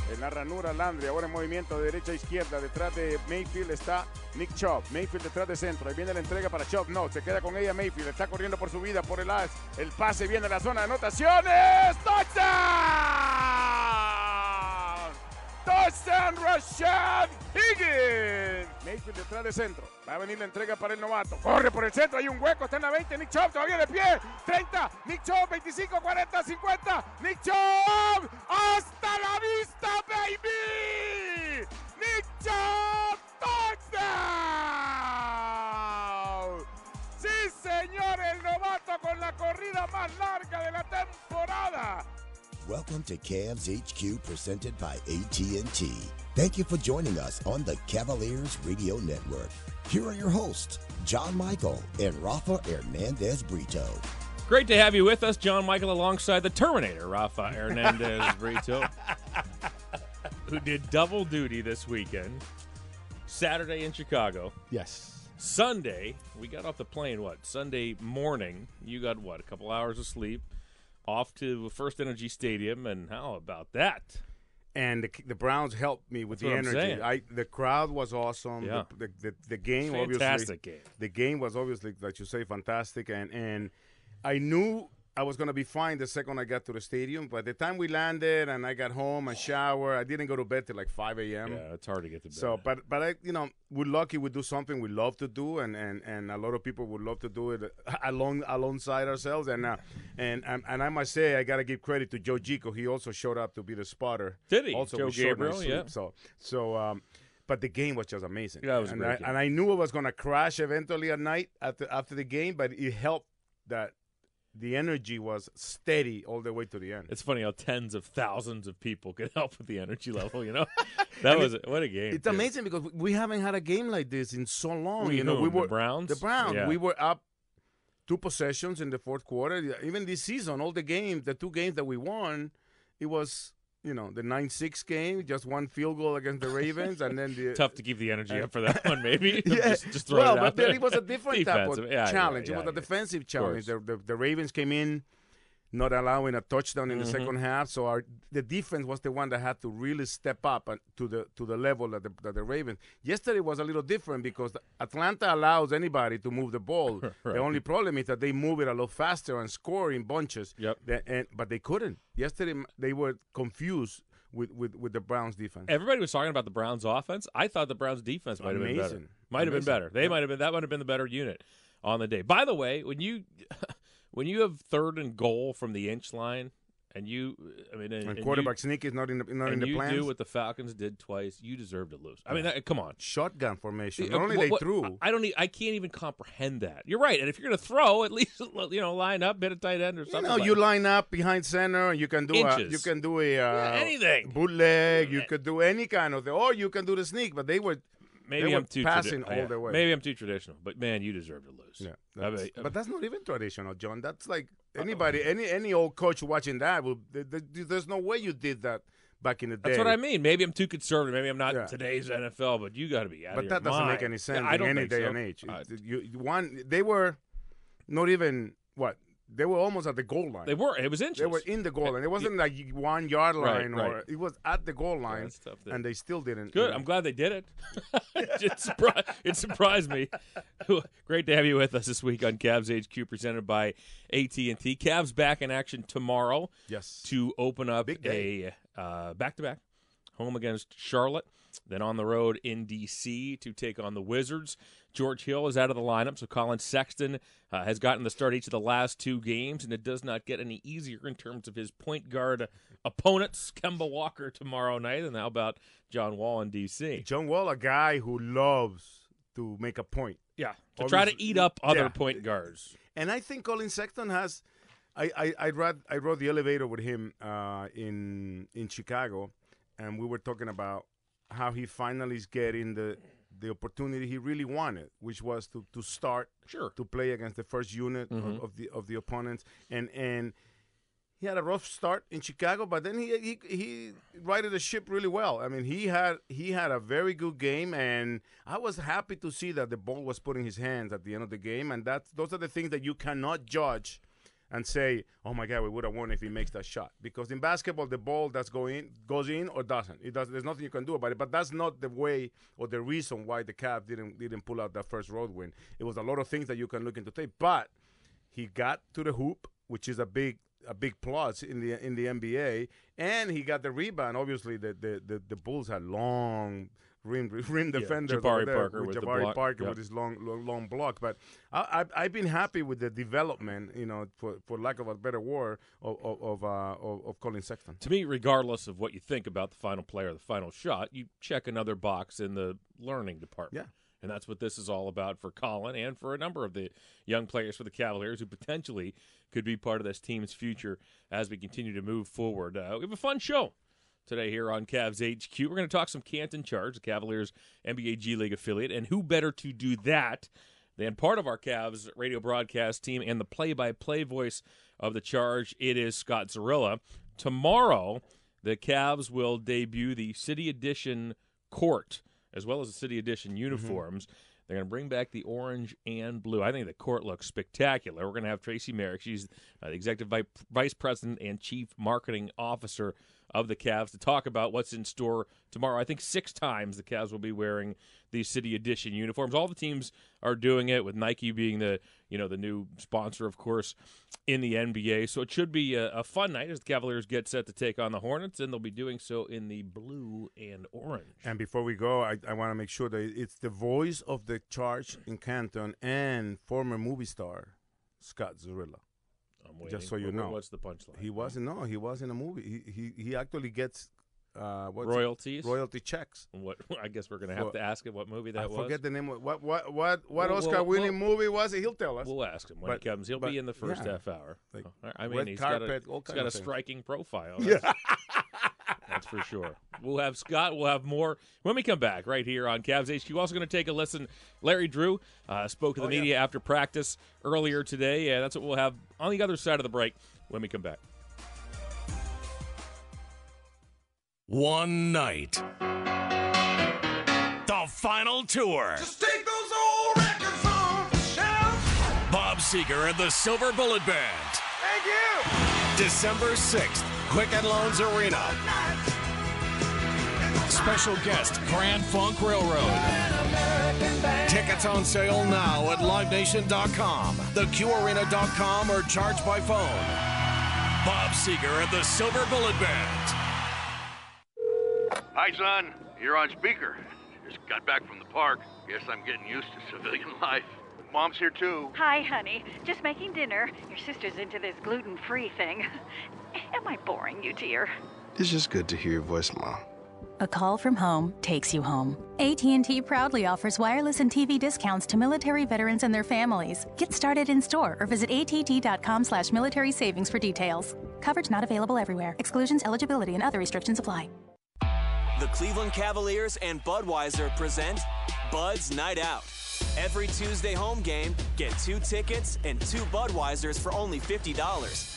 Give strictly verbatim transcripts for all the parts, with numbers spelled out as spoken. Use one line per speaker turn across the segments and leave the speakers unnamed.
En la ranura, Landry, ahora en movimiento de derecha a izquierda. Detrás de Mayfield está Nick Chubb. Mayfield detrás de centro. Ahí viene la entrega para Chubb. No, se queda con ella Mayfield. Está corriendo por su vida, por el as. El pase viene a la zona de anotaciones. ¡Touchdown! ¡Touchdown, Rashad Higgins! Mayfield detrás de centro. Va a venir la entrega para el novato. Corre por el centro. Hay un hueco. Está en la veinte. Nick Chubb todavía de pie. treinta. Nick Chubb. veinticinco, cuarenta, cincuenta. Nick Chubb. ¡Hasta la vista, baby! Nick Chubb. ¡Touchdown! Sí, señor. El novato con la corrida más larga de la temporada.
Welcome to Cavs H Q presented by A T and T. Thank you for joining us on the Cavaliers Radio Network. Here are your hosts, John Michael and Rafa Hernandez Brito.
Great to have you with us, John Michael, alongside the Terminator, Rafa Hernandez Brito, who did double duty this weekend. Saturday in Chicago.
Yes.
Sunday, we got off the plane, what, Sunday morning. You got, what, a couple hours of sleep. Off to First Energy Stadium, and how about that?
And the, the Browns helped me with
That's
the
what I'm
energy.
saying.
I the crowd was awesome.
Yeah.
The, the, the, the game,
Fantastic
obviously,
game.
The game was obviously, like you say, fantastic. And and I knew I was gonna be fine the second I got to the stadium. By the time we landed and I got home and shower, I didn't go to bed till like five a.m.
Yeah, it's hard to get to bed.
So, but but I, you know, we're lucky we do something we love to do, and, and, and a lot of people would love to do it along alongside ourselves. And uh, and and and I must say, I gotta give credit to Joe Gico. He also showed up to be the spotter.
Did he?
Also,
Joe
with short
Gabriel,
night sleep.
yeah.
So so. Um, but the game was just amazing.
Yeah, it was a
and
great
I,
game.
And I knew it was gonna crash eventually at night after after the game, but it helped that the energy was steady all the way to the end.
It's funny how tens of thousands of people can help with the energy level, you know? That was it, what a game.
It's
too.
amazing because we haven't had a game like this in so long.
Who,
you know,
who,
we
the
were
Browns?
The Browns.
Yeah.
We were up two possessions in the fourth quarter. Even this season, all the games, the two games that we won, it was, you know, the nine six game, just one field goal against the Ravens, and then the
Tough to keep the energy up for that one, maybe.
yeah.
just, just throw
well,
it out
but then
there.
it was a different type of
Defensive. Yeah,
challenge.
yeah,
it was
yeah,
a defensive
Of
challenge.
course.
The, the, the Ravens came in not allowing a touchdown in the
Mhm.
second half, so our the defense was the one that had to really step up and- to the to the level that the, that the Ravens. Yesterday was a little different because Atlanta allows anybody to move the ball.
Right.
The only problem is that they move it a lot faster and score in bunches.
Yep.
The- and, but they couldn't. Yesterday m- they were confused with, with, with the Browns defense.
Everybody was talking about the Browns' offense. I thought the Browns' defense might have been better.
Amazing.
Might have been
Amazing.
better. They
Yeah.
might have been. That might have been the better unit on the day. By the way, when you when you have third and goal from the inch line, and you, I mean, and,
And
and
quarterback
you,
sneak is not in the, not in
and
the
you
plans.
do what the Falcons did twice, you deserve to lose. I mean, that, come on.
Shotgun formation.
Uh,
Not only
what-
they
what-
threw.
I don't. e- I can't even comprehend that. You're right. And if you're going to throw, at least you know, line up, bit a tight end or
You
something.
know,
like
you line up behind center, and you can do a,
Inches.
you can do a uh,
Yeah, anything.
bootleg. You could do any kind of thing, or you can do the sneak. But they were
Maybe
they
I'm
were
too
passing
tradi-
all
yeah.
the way.
Maybe I'm too traditional, but man, you deserve to lose.
Yeah,
I
that's-
mean,
but that's not even traditional, John. That's like anybody, any any old coach watching that will. th- th- There's no way you did that back in the day.
That's what I mean. Maybe I'm too conservative. Maybe I'm not
Yeah.
today's N F L, but you got to be out
But
of
that
your
doesn't
mind.
make any sense
Yeah, I
in
don't
any
think
day
so.
and age.
Uh,
It- you, you- one, they were not even what they were almost at the goal line.
They were. It was inches.
They were in the goal line. It wasn't like one yard
Right,
line,
right.
or it was at the goal line,
that's tough then.
and they still didn't.
Good. I'm glad they did it. it, surprised, it surprised me. Great to have you with us this week on Cavs H Q, presented by A T and T. Cavs back in action tomorrow
Yes.
to open up
Big day.
a uh, back-to-back home against Charlotte, then on the road in D C to take on the Wizards. George Hill is out of the lineup, so Colin Sexton uh, has gotten the start each of the last two games, and it does not get any easier in terms of his point guard opponents. Kemba Walker tomorrow night, and how about John Wall in D C?
John Wall, a guy who loves to make a point.
Yeah, to try to
Obviously-
eat up other
yeah.
point guards.
And I think Colin Sexton has. I I I read I rode the elevator with him uh, in in Chicago, and we were talking about how he finally is getting the the opportunity he really wanted, which was to, to start
Sure.
to play against the first unit
Mhm.
of, of the of the opponents, and and he had a rough start in Chicago, but then he he he righted the ship really well. I mean, he had he had a very good game, and I was happy to see that the ball was put in his hands at the end of the game, and that's those are the things that you cannot judge and say, oh, my God, we would have won if he makes that shot. Because in basketball, the ball that's going goes in or doesn't. It does. There's nothing you can do about it. But that's not the way or the reason why the Cavs didn't didn't pull out that first road win. It was a lot of things that you can look into tape. But he got to the hoop, which is a big a big plus in the in the N B A, and he got the rebound. Obviously, the the, the, the Bulls had long rim rim defenders.
Yeah, Jabari
there,
Parker
with
with
Jabari
the block.
Parker
Yep.
with his long, long long block. But I, I've I've been happy with the development, you know, for, for lack of a better word, of of of, uh, of of Colin Sexton.
To me, regardless of what you think about the final play or the final shot, you check another box in the learning department.
Yeah.
And that's what this is all about for Colin and for a number of the young players for the Cavaliers who potentially could be part of this team's future as we continue to move forward. Uh, we have a fun show today here on Cavs H Q. We're going to talk some Canton Charge, the Cavaliers N B A G League affiliate, and who better to do that than part of our Cavs radio broadcast team and the play-by-play voice of the Charge. It is Scott Zarilla. Tomorrow, the Cavs will debut the City Edition court as well as the City Edition uniforms. Mm-hmm. They're going to bring back the orange and blue. I think the court looks spectacular. We're going to have Tracy Merrick. She's uh, the Executive Vi- Vice President and Chief Marketing Officer of the Cavs to talk about what's in store tomorrow. I think six times the Cavs will be wearing these City Edition uniforms. All the teams are doing it, with Nike being the you know the new sponsor, of course, in the N B A. So it should be a, a fun night as the Cavaliers get set to take on the Hornets, and they'll be doing so in the blue and orange.
And before we go, I, I want to make sure that it's the voice of the Charge in Canton and former movie star Scott Zarilla.
I'm waiting.
Just so you
What-
know,
what's the punchline?
He wasn't. No, he was in a movie. He he, he actually gets uh, what's it?
royalties.
royalty checks.
What I guess we're going to have
For-
to ask him what movie that
I
was.
forget the name. Of, what what what what
Well,
Oscar-winning
well,
movie was it? He'll tell us.
We'll ask him when
But-
he comes. He'll
but,
be in the first
yeah,
half hour.
like
Oh, I mean,
red
he's
carpet,
got a,
all
he's
kind
got a
of things.
striking profile.
Yeah.
That's, that's for sure. We'll have Scott. We'll have more when we come back right here on Cavs H Q. Also going to take a listen. Larry Drew uh, spoke to the
Oh,
media
yeah.
after practice earlier today. Yeah, that's what we'll have on the other side of the break when we come back.
One night. The final tour.
Just take those old records off the shelf.
Bob Seger and the Silver Bullet Band.
Thank you.
December sixth, Quicken Loans Arena. Special guest, Grand Funk Railroad. Tickets on sale now at live nation dot com, the q arena dot com, or charge by phone. Bob Seger and the Silver Bullet Band.
Hi, son. You're on speaker. Just got back from the park. Guess I'm getting used to civilian life. Mom's here, too.
Hi, honey. Just making dinner. Your sister's into this gluten-free thing. Am I boring you, dear?
It's just good to hear your voice, Mom.
A call from home takes you home. A T and T proudly offers wireless and T V discounts to military veterans and their families. Get started in store or visit A T T dot com slash military savings for details. Coverage not available everywhere. Exclusions, eligibility, and other restrictions apply.
The Cleveland Cavaliers and Budweiser present Bud's Night Out. Every Tuesday home game, get two tickets and two Budweisers for only fifty dollars.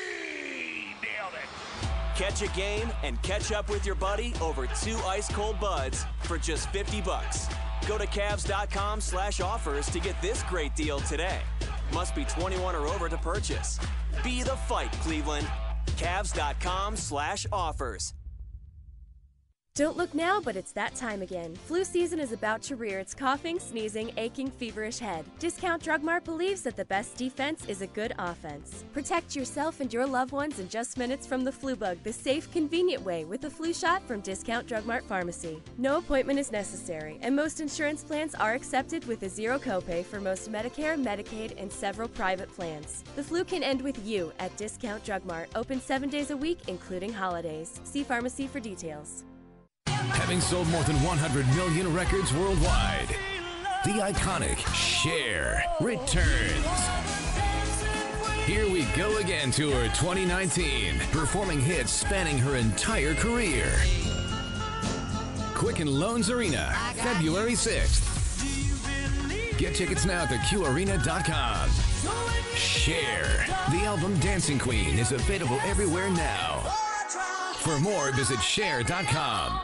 Catch a game and catch up with your buddy over two ice-cold Buds for just fifty bucks. Go to Cavs dot com slash offers to get this great deal today. Must be twenty-one or over to purchase. Be the fight, Cleveland. Cavs dot com slash offers.
Don't look now, but it's that time again. Flu season is about to rear its coughing, sneezing, aching, feverish head. Discount Drug Mart believes that the best defense is a good offense. Protect yourself and your loved ones in just minutes from the flu bug the safe, convenient way with a flu shot from Discount Drug Mart Pharmacy. No appointment is necessary, and most insurance plans are accepted with a zero copay for most Medicare, Medicaid, and several private plans. The flu can end with you at Discount Drug Mart, open seven days a week, including holidays. See pharmacy for details.
Having sold more than one hundred million records worldwide, the iconic Cher returns. Here We Go Again Tour twenty nineteen, performing hits spanning her entire career. Quicken Loans Arena, February sixth. Get tickets now at the q arena dot com. Cher, the album Dancing Queen, is available everywhere now. For more, visit Cher dot com.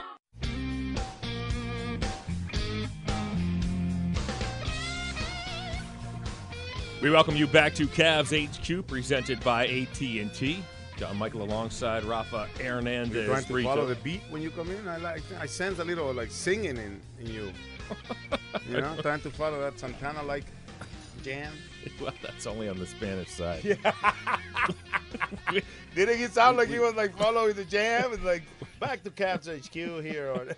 We welcome you back to Cavs H Q, presented by A T and T. John Michael alongside Rafa Hernandez.
You're trying to
Brito.
follow the beat when you come in. I like. I sense a little like singing in, in you. You know, trying to follow that Santana like jam.
Well, that's only on the Spanish side.
Yeah. Didn't he sound like he was like following the jam? It's like back to Cavs H Q here on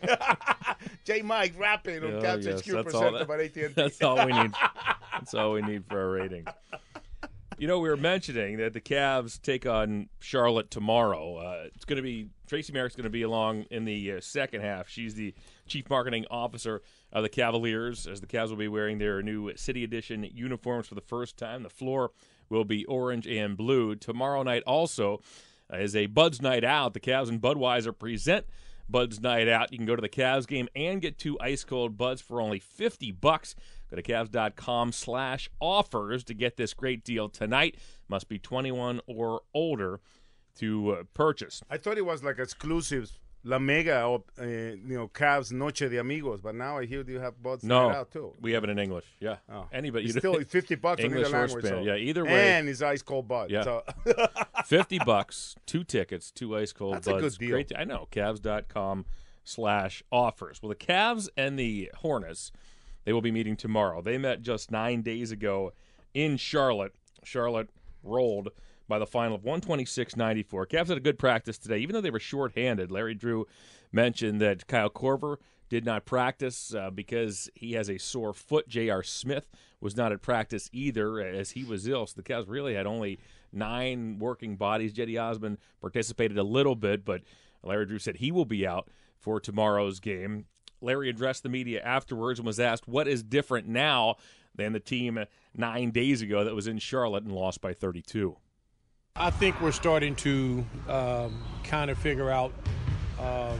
J Mike rapping on
Oh,
Cavs
yes,
H Q
that's
presented
all
by A T and T.
That's all we need. That's all we need for our ratings. You know, we were mentioning that the Cavs take on Charlotte tomorrow. Uh, it's going to be Tracy Merrick's going to be along in the uh, second half. She's the chief marketing officer of the Cavaliers, as the Cavs will be wearing their new City Edition uniforms for the first time. The floor will be orange and blue. Tomorrow night also uh, is a Buds Night Out. The Cavs and Budweiser present Buds Night Out. You can go to the Cavs game and get two ice-cold Buds for only fifty bucks. Go to Cavs.com slash offers to get this great deal tonight. Must be twenty-one or older to uh, purchase.
I thought it was like exclusive La Mega, or, uh, you know, Cavs Noche de Amigos, but now I hear you have Buds
No,
Night Out too.
we have it in English. Yeah,
oh.
anybody.
It's still fifty bucks on
English
either
or
language.
Spanish.
So.
Yeah, either way.
And it's ice cold Bud.
Yeah,
So.
fifty bucks, two tickets, two ice cold
That's a
Buds.
good deal.
Great. I know. Cavs.com slash offers. Well, the Cavs and the Hornets, they will be meeting tomorrow. They met just nine days ago in Charlotte. Charlotte rolled by the final of one twenty-six ninety-four. Cavs had a good practice today, even though they were shorthanded. Larry Drew mentioned that Kyle Korver did not practice uh, because he has a sore foot. J R. Smith was not at practice either, as he was ill. So the Cavs really had only nine working bodies. Jetty Osman participated a little bit, but Larry Drew said he will be out for tomorrow's game. Larry addressed the media afterwards and was asked what is different now than the team nine days ago that was in Charlotte and lost by thirty-two.
I think we're starting to um, kind of figure out um,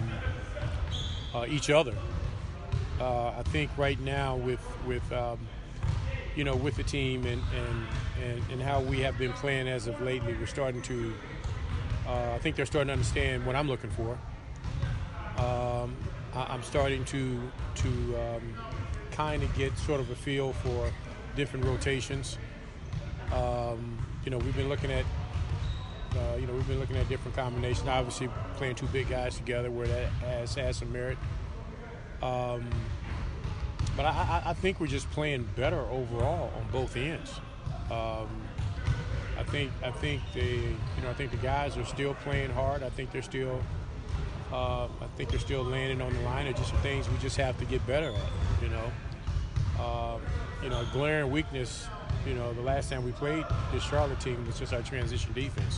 uh, each other. Uh, I think right now with with um, you know with the team and, and and and how we have been playing as of lately, we're starting to. Uh, I think they're starting to understand what I'm looking for. Um, I, I'm starting to to um, kind of get sort of a feel for different rotations. Um, you know, we've been looking at. Uh, you know, we've been looking at different combinations. Obviously, playing two big guys together where that has, has some merit. Um, but I, I think we're just playing better overall on both ends. Um, I think I think the you know I think the guys are still playing hard. I think they're still uh, I think they're still landing on the line. It's just some things we just have to get better at. You know, uh, you know, glaring weakness. You know, the last time we played this Charlotte team was just our transition defense.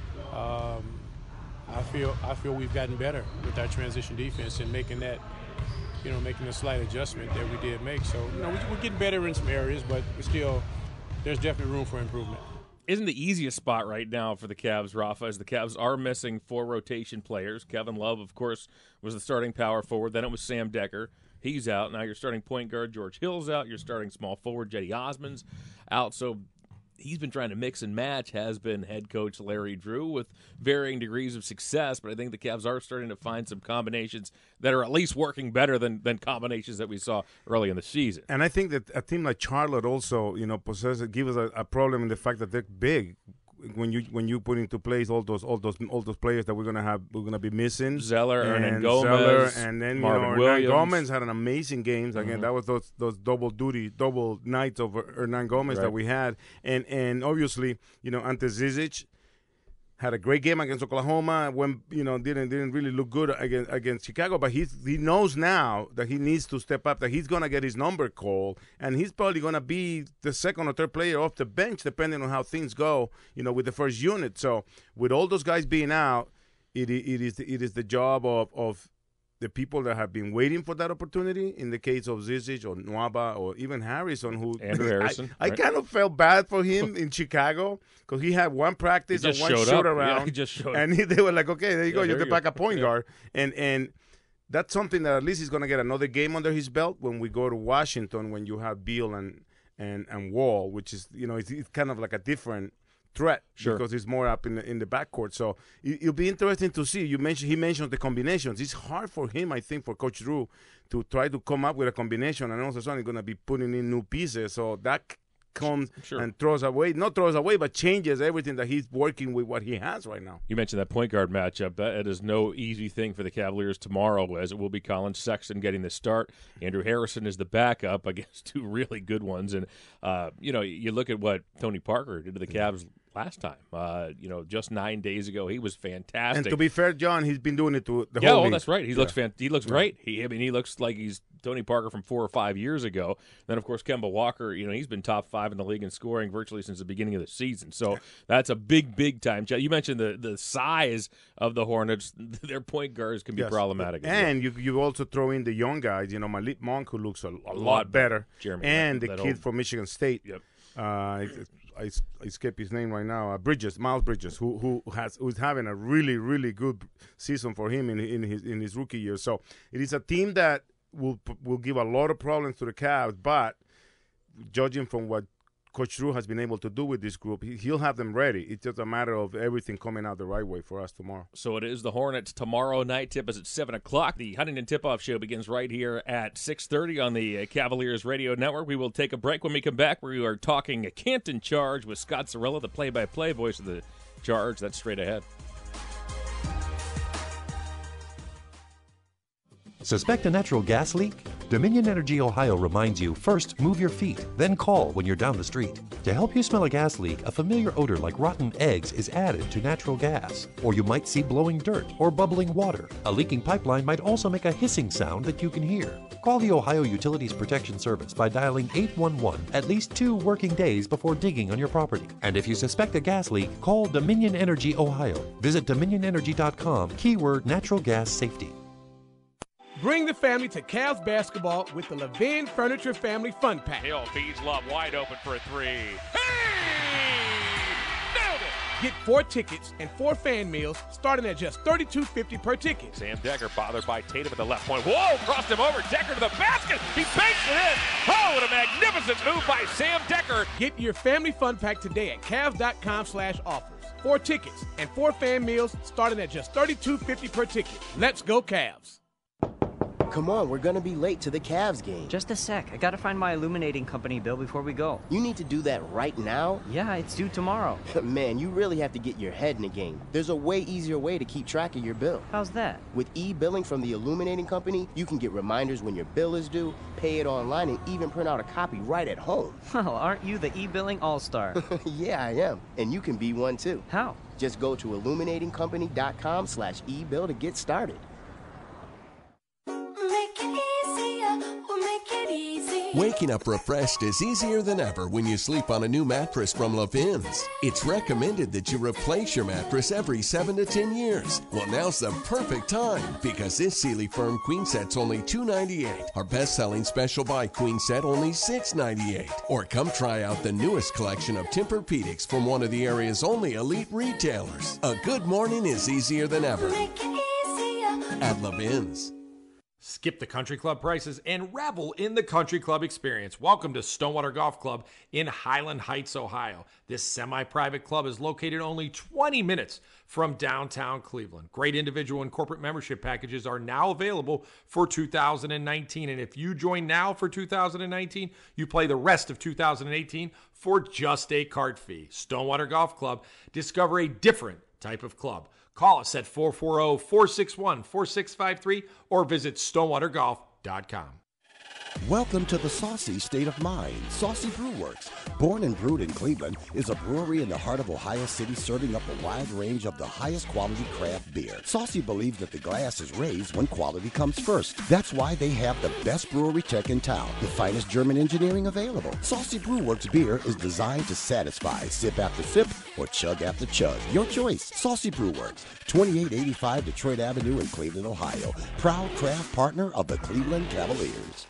Um, I feel I feel we've gotten better with our transition defense and making that, you know, making a slight adjustment that we did make. So, you know, we're getting better in some areas, but we're still, there's definitely room for improvement.
Isn't the easiest spot right now for the Cavs, Rafa, as the Cavs are missing four rotation players. Kevin Love, of course, was the starting power forward. Then it was Sam Decker. He's out. Now you're starting point guard George Hill's out. You're starting small forward Jetty Osman's out. So he's been trying to mix and match, has been head coach Larry Drew, with varying degrees of success. But I think the Cavs are starting to find some combinations that are at least working better than, than combinations that we saw early in the season.
And I think that a team like Charlotte also, you know, possesses gives us a, a problem in the fact that they're big. When you when you put into place all those all those all those players that we're gonna have we're gonna be missing,
Zeller,
and
Hernan Gomez,
Zeller, and then
Marvin
you know,
Williams.
Hernan Gomez had an amazing games again.
Mm-hmm.
That was those those double duty, double nights of Hernan Gomez
right.
that we had, and and obviously you know Ante Zizic had a great game against Oklahoma. When you know didn't didn't really look good against against Chicago, but he's he knows now that he needs to step up. That he's gonna get his number called, and he's probably gonna be the second or third player off the bench, depending on how things go. You know, with the first unit. So with all those guys being out, it it is it is the job of of the people that have been waiting for that opportunity. In the case of Zizic or Nwaba or even Harrison, who
Andrew Harrison,
I, I
right?
kind of felt bad for him in Chicago because he had one practice
He
and
just
one
showed
shoot
up.
around,
Yeah, he just showed
and he, they were like, "Okay, there you
Yeah,
go,
there
you're the
you
backup
go.
point
Yeah.
guard," and and that's something that at least he's going to get another game under his belt when we go to Washington, when you have Beal and and and Wall, which is you know it's, it's kind of like a different threat
Sure.
because he's more up in the, in the backcourt. So it, it'll be interesting to see. You mentioned he mentioned the combinations. It's hard for him, I think, for Coach Drew to try to come up with a combination, and all of a sudden he's going to be putting in new pieces. So that c- comes
Sure.
and throws away, not throws away, but changes everything that he's working with what he has right now.
You mentioned that point guard matchup. That is no easy thing for the Cavaliers tomorrow, as it will be Colin Sexton getting the start. Andrew Harrison is the backup against two really good ones. And, uh, you know, you look at what Tony Parker did to the Cavs last time. Uh, you know, just nine days ago, he was fantastic.
And to be fair, John, he's been doing it to the
yeah,
whole
oh,
league.
that's right. He
Yeah.
looks fan- He looks great. He, I mean, he looks like he's Tony Parker from four or five years ago. Then, of course, Kemba Walker. You know, he's been top five in the league in scoring virtually since the beginning of the season. So that's a big, big time. You mentioned the the size of the Hornets. Their point guards can be
Yes.
problematic. as
And you you also throw in the young guys. You know, Malik Monk, who looks a, a, lot,
lot
better,
Jeremy,
and
that-
the
that
kid
old-
from Michigan State.
Yep.
Uh, I, I, I skip his name right now. Uh, Bridges, Miles Bridges, who who has who's having a really really good season for him in in his in his rookie year. So it is a team that will will give a lot of problems to the Cavs, but judging from what Coach Drew has been able to do with this group, he, he'll have them ready. It's just a matter of everything coming out the right way for us tomorrow.
So it is the Hornets tomorrow night. Tip is at seven o'clock. The Huntington Tip-Off Show begins right here at six thirty on the uh, Cavaliers Radio Network. We will take a break. When we come back, we are talking a Canton Charge with Scott Zarella, the play-by-play voice of the Charge. That's straight ahead.
Suspect a natural gas leak? Dominion Energy Ohio reminds you, first move your feet, then call when you're down the street. To help you smell a gas leak, a familiar odor like rotten eggs is added to natural gas. Or you might see blowing dirt or bubbling water. A leaking pipeline might also make a hissing sound that you can hear. Call the Ohio Utilities Protection Service by dialing eight one one at least two working days before digging on your property. And if you suspect a gas leak, call Dominion Energy Ohio. Visit dominion energy dot com, keyword natural gas safety.
Bring the family to Cavs basketball with the Levin Furniture Family Fun Pack.
Hill feeds Love wide open for a three.
Get four tickets and four fan meals starting at just thirty-two fifty per ticket.
Sam Decker bothered by Tatum at the left point. Whoa, crossed him over. Decker to the basket. He banks it in. Oh, what a magnificent move by Sam Decker.
Get your family fun pack today at Cavs.com slash offers. Four tickets and four fan meals starting at just thirty-two fifty per ticket. Let's go Cavs.
Come on, we're gonna be late to the Cavs game.
Just a sec. I gotta find my illuminating company bill before we go.
You need to do that right now?
Yeah, it's due tomorrow.
Man, you really have to get your head in the game. There's a way easier way to keep track of your bill.
How's that?
With e-billing from the illuminating company, you can get reminders when your bill is due, pay it online, and even print out a copy right at home.
Well, aren't you the e-billing all-star?
Yeah, I am. And you can be one too.
How?
Just go to illuminating company dot com slash e-bill to get started.
Waking up refreshed is easier than ever when you sleep on a new mattress from Levin's. It's recommended that you replace your mattress every seven to ten years. Well, now's the perfect time because this Sealy Firm Queen Set's only two ninety-eight. Our best-selling Special Buy Queen Set only six ninety-eight. Or come try out the newest collection of Tempur-Pedics from one of the area's only elite retailers. A good morning is easier than ever at Levin's.
Skip the country club prices and revel in the country club experience. Welcome to Stonewater Golf Club in Highland Heights, Ohio. This semi-private club is located only twenty minutes from downtown Cleveland. Great individual and corporate membership packages are now available for two thousand nineteen. And if you join now for two thousand nineteen, you play the rest of two thousand eighteen for just a cart fee. Stonewater Golf Club. Discover a different type of club. Call us at four four zero, four six one, four six five three or visit stonewater golf dot com.
Welcome to the saucy state of mind. Saucy Brew Works, born and brewed in Cleveland, is a brewery in the heart of Ohio City serving up a wide range of the highest quality craft beer. Saucy believes that the glass is raised when quality comes first. That's why they have the best brewery tech in town, the finest German engineering available. Saucy Brew Works beer is designed to satisfy, sip after sip or chug after chug. Your choice. Saucy Brew Works, twenty-eight eighty-five Detroit Avenue in Cleveland, Ohio. Proud craft partner of the Cleveland Cavaliers.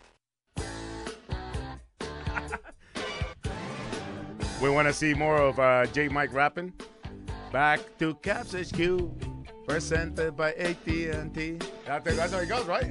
We want to see more of uh, J. Mike rapping. Back to Cavs H Q, presented by A T and T. That's how it goes, right?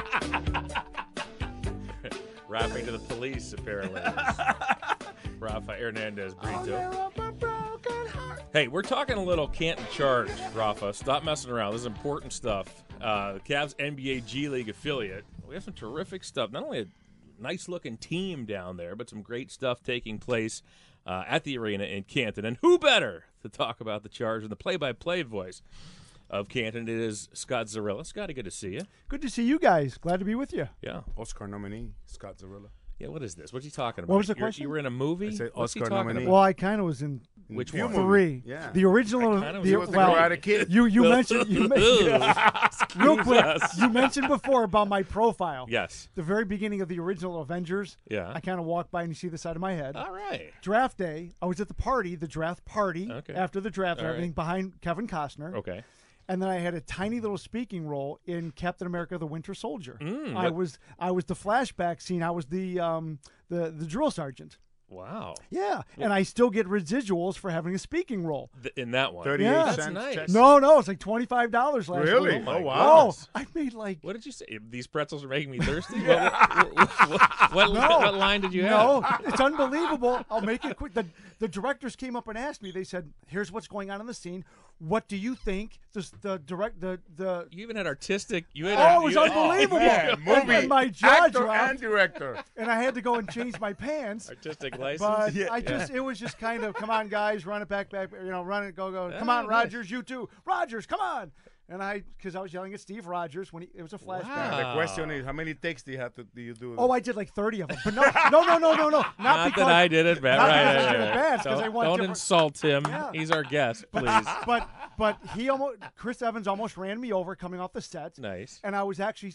Rapping to the police, apparently. Rafa Hernandez Brito. Hey, we're talking a little Canton Charge, Rafa. Stop messing around. This is important stuff. Uh, the Cavs N B A G League affiliate. We have some terrific stuff. Not only a nice looking team down there, but some great stuff taking place uh, at the arena in Canton. And who better to talk about the Charge and the play-by-play voice of Canton? It is Scott Zarilla. Scotty, good to see you.
Good to see you guys. Glad to be with you.
Yeah.
Oscar nominee, Scott Zarilla.
Yeah, what is this? What's he talking about?
What was the
You're,
question?
You were in a movie?
I said
What's he
Oscar
talking
nominee.
about?
Well, I kind of was in
Which
Few
one?
three.
Yeah.
The original.
I kinda
the,
was
well,
Karate Kid.
you you mentioned you mentioned real quick.
us.
You mentioned before about my profile.
Yes.
The very beginning of the original Avengers.
Yeah.
I kind of walk by and you see the side of my head.
All right.
Draft day. I was at the party, the draft party.
Okay.
After the draft and
All right.
everything, behind Kevin Costner.
Okay.
And then I had a tiny little speaking role in Captain America: The Winter Soldier.
Mm,
I
what-
was I was the flashback scene. I was the um the the drill sergeant.
Wow.
Yeah, and I still get residuals for having a speaking role.
Th- in that one.
thirty-eight
Yeah.
That's
cents.
nice.
check.
No, no, it's like twenty five dollars last
Really?
week.
Oh,
Oh,
wow.
Oh, I made like
What did you say? These pretzels are making me thirsty? what, what, what, what,
no,
what line did you have?
No, it's unbelievable. I'll make it quick. The the directors came up and asked me. They said, "Here's what's going on in the scene. What do you think?" The the direct the the.
You even had artistic. You had
Oh,
a,
it was
you had-
unbelievable.
Man,
And-
movie,
and my jaw
actor
dropped.
and director.
And I had to go and change my pants.
Artistic license.
But
Yeah.
I just, it was just kind of, come on, guys, run it back, back, you know, run it, go, go. Come
Ah,
on,
nice.
Rogers, you too. Rogers, come on. And I, because I was yelling at Steve Rogers when he, it was a flashback.
Wow.
The question is, how many takes do you have to do you do?
Oh, I did like thirty of them. But no, no, no, no, no, no. Not,
Not
because,
that I did it, Matt.
not
Right,
because
right,
I did it
right.
bad, 'cause
Don't,
they want
don't
different-
insult him.
Yeah.
He's our guest, please.
But but he almost, Chris Evans almost ran me over coming off the set.
Nice.
And I was actually,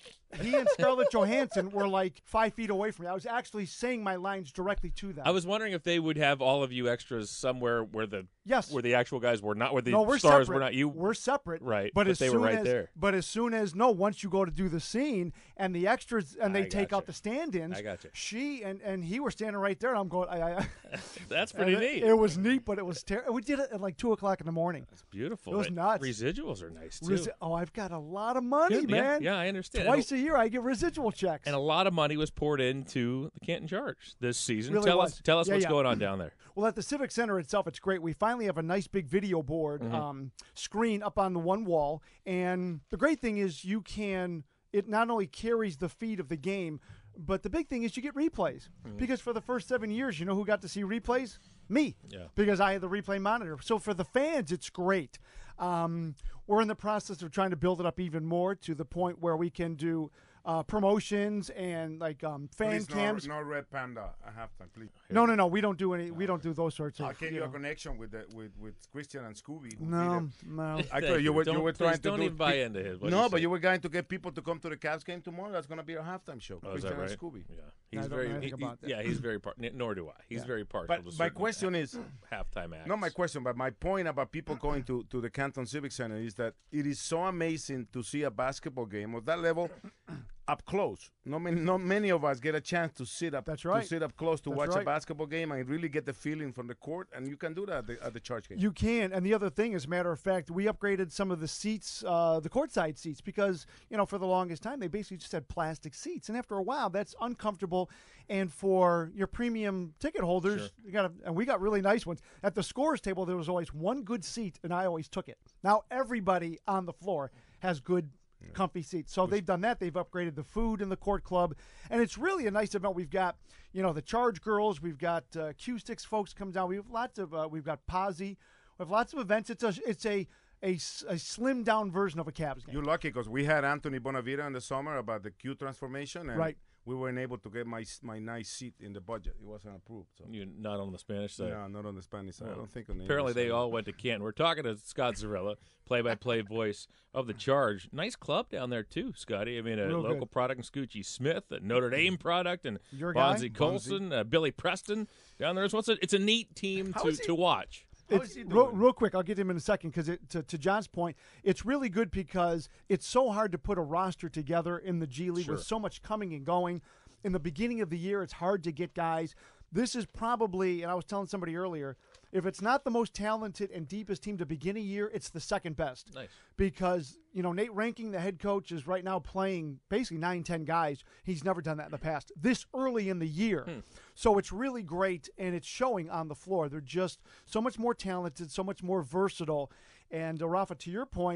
he and Scarlett Johansson were like five feet away from me. I was actually saying my lines directly to them.
I was wondering if they would have all of you extras somewhere where the
Yes.
where the actual guys were not, where the
no, we're
stars
separate.
were not. You
We're separate.
Right,
But,
but
as
they
soon
were right
as,
there.
But as soon as no, once you go to do the scene and the extras and they
I
take
gotcha.
out the stand-ins,
I gotcha.
she and, and he were standing right there, and I'm going. I, I,
That's pretty
and
neat.
It, it was neat, but it was terrible. We did it at like two o'clock in the morning.
It's beautiful.
It was
But
nuts.
Residuals are nice too.
Resi- oh, I've got a lot of money,
Good, yeah,
man.
yeah, I understand.
Twice a year, I get residual checks.
And a lot of money was poured into the Canton Charge this season.
Really
tell
was.
us, tell us
Yeah,
what's
yeah.
going on down there.
Well, at the Civic Center itself, it's great. We finally have a nice big video board
Mm-hmm.
um, screen up on the one wall. And the great thing is you can, it not only carries the feed of the game, but the big thing is you get replays.
Mm-hmm.
Because for the first seven years, you know who got to see replays? Me.
Yeah.
Because I had the replay monitor. So for the fans, it's great. Um, we're in the process of trying to build it up even more to the point where we can do uh, promotions and like um, fan
Please,
cams.
No, no Red Panda at halftime, please.
No, no, no. We don't do any. We don't do those sorts of.
I'll get
you
you a
know.
connection with the, with with Christian and Scooby. who
No,
did
no.
it. Actually,
Thank
you
you.
were
Don't-
you were
please
trying to
don't
do
even buy into his- what
No,
you
but
say.
you were going to get people to come to the Cavs game tomorrow. That's going to be our halftime show.
Oh, is
Christian
that right?
and Scooby.
Yeah,
I
he's
don't
very.
know anything
he-
about that.
Yeah, he's very. Par- n- nor do I. He's
Yeah.
very partial.
But
to
my
certain
question is,
halftime acts.
not my question, but my point about people going to, to the Canton Civic Center is that it is so amazing to see a basketball game of that level up close. Not many, not many of us get a chance to sit up.
That's right.
To sit up close to
That's
watch
right.
a basketball game and really get the feeling from the court, and you can do that at the, at the Charge game.
You can, and the other thing, as a matter of fact, we upgraded some of the seats, uh, the courtside seats, because you know for the longest time they basically just had plastic seats, and after a while that's uncomfortable. And for your premium ticket holders,
Sure.
you got and we got really nice ones. At the scores table, there was always one good seat, and I always took it. Now everybody on the floor has good. Comfy seats. So they've done that. They've upgraded the food in the court club, and it's really a nice event. We've got, you know, the Charge girls. We've got uh, Q Sticks folks come down. We have lots of. Uh, we've got Posy. We have lots of events. It's a. It's a. A, a slim down version of a Cavs game.
You're lucky because we had Anthony Bonavita in the summer about the Q transformation, and
Right.
we weren't able to get my s- my nice seat in the budget. It wasn't approved. So.
You not on the Spanish side.
No, not on the Spanish side. I don't think on the
Apparently,
English
they
side.
all went to Canton. We're talking to Scott Zarilla, play-by-play voice of the Charge. Nice club down there too, Scotty. I mean, a
Real
local
good.
product and Scoochie Smith, a Notre Dame product, and
Your guy?
Bonzi Colson, uh, Billy Preston down there. So it's a, it's a neat team
How
to,
is he-
to watch.
How
It's,
is he
real,
doing?
real quick, I'll get him in a second because to, to John's point, it's really good because it's so hard to put a roster together in the G League
Sure.
with so much coming and going. In the beginning of the year, it's hard to get guys. This is probably, and I was telling somebody earlier, if it's not the most talented and deepest team to begin a year, it's the second best.
Nice.
Because, you know, Nate Ranking, the head coach, is right now playing basically nine, ten guys. He's never done that in the past. This early in the year.
Hmm.
So it's really great, and it's showing on the floor. They're just so much more talented, so much more versatile. And, uh, Rafa, to your point,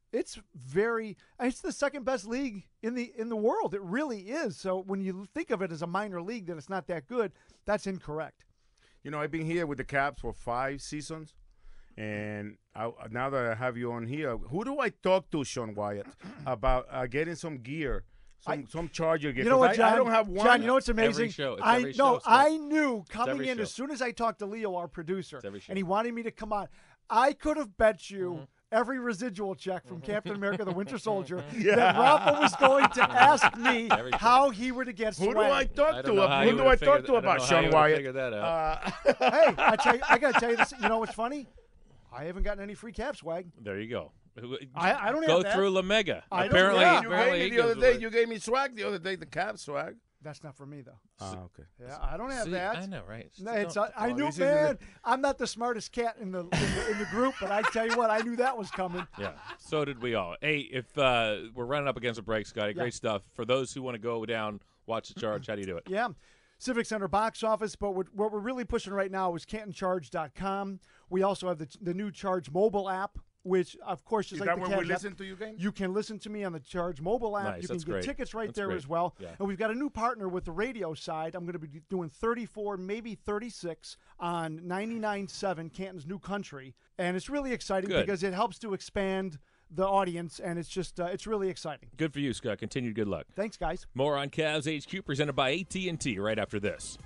it's very it's the second best league in the in the world. It really is. So when you think of it as a minor league that it's not that good, that's incorrect.
You know, I've been here with the Caps for five seasons, and I, now that I have you on here, who do I talk to, Sean Wyatt, about uh, getting some gear, some
I,
some Charger gear?
You know what, John?
I, I don't have one.
John, you know what's amazing?
Every show. It's
I
every
no,
show,
I knew coming in
show.
as soon as I talked to Leo, our producer,
every show.
and he wanted me to come on. I could have bet you.
Mm-hmm.
Every residual check from Captain America the Winter Soldier
Yeah.
that Rafa was going to ask me how he were to get
Who
swag.
do I talk
I
to?
don't know how
Who
you
do
would
I
have
talk
figured-
to
I don't
about
know how
Sean
you would have
Wyatt?
figured that out.
Uh,
Hey, I, tell you, I got to tell you this. You know what's funny? I haven't gotten any free cap swag.
There you go.
I, I don't
Go
have that.
through La Mega.
I don't
Apparently,
have
you
apparently
gave
he
me the other
gives
day.
away-
You gave me swag the other day, the Cap swag.
That's not for me though.
Ah, okay.
Yeah, I don't have
See,
that.
I know, right?
No, it's,
Don't-
I, I
oh,
knew,
this is
man. I'm not the smartest cat in the, in the in the group, but I tell you what, I knew that was coming.
Yeah, so did we all. Hey, if uh, we're running up against a break, Scotty,
Yeah.
great stuff. For those who want to go down, watch the Charge, how do you do it?
Yeah. Civic Center box office, but what, what we're really pushing right now is Canton Charge dot com. We also have the the new Charge mobile app, which, of course, just
Is
like
that
the
where
Cavs
we
app,
listen to you games?
You can listen to me on the Charge mobile app.
Nice,
You can
that's
get
great.
tickets right
That's
there
great.
as well.
Yeah.
And we've got a new partner with the radio side. I'm going to be doing thirty-four, maybe thirty-six on ninety-nine point seven Canton's New Country. And it's really exciting
Good.
because it helps to expand the audience, and it's just, uh, it's really exciting.
Good for you, Scott. Continued good luck.
Thanks, guys.
More on Cavs H Q presented by A T and T right after this.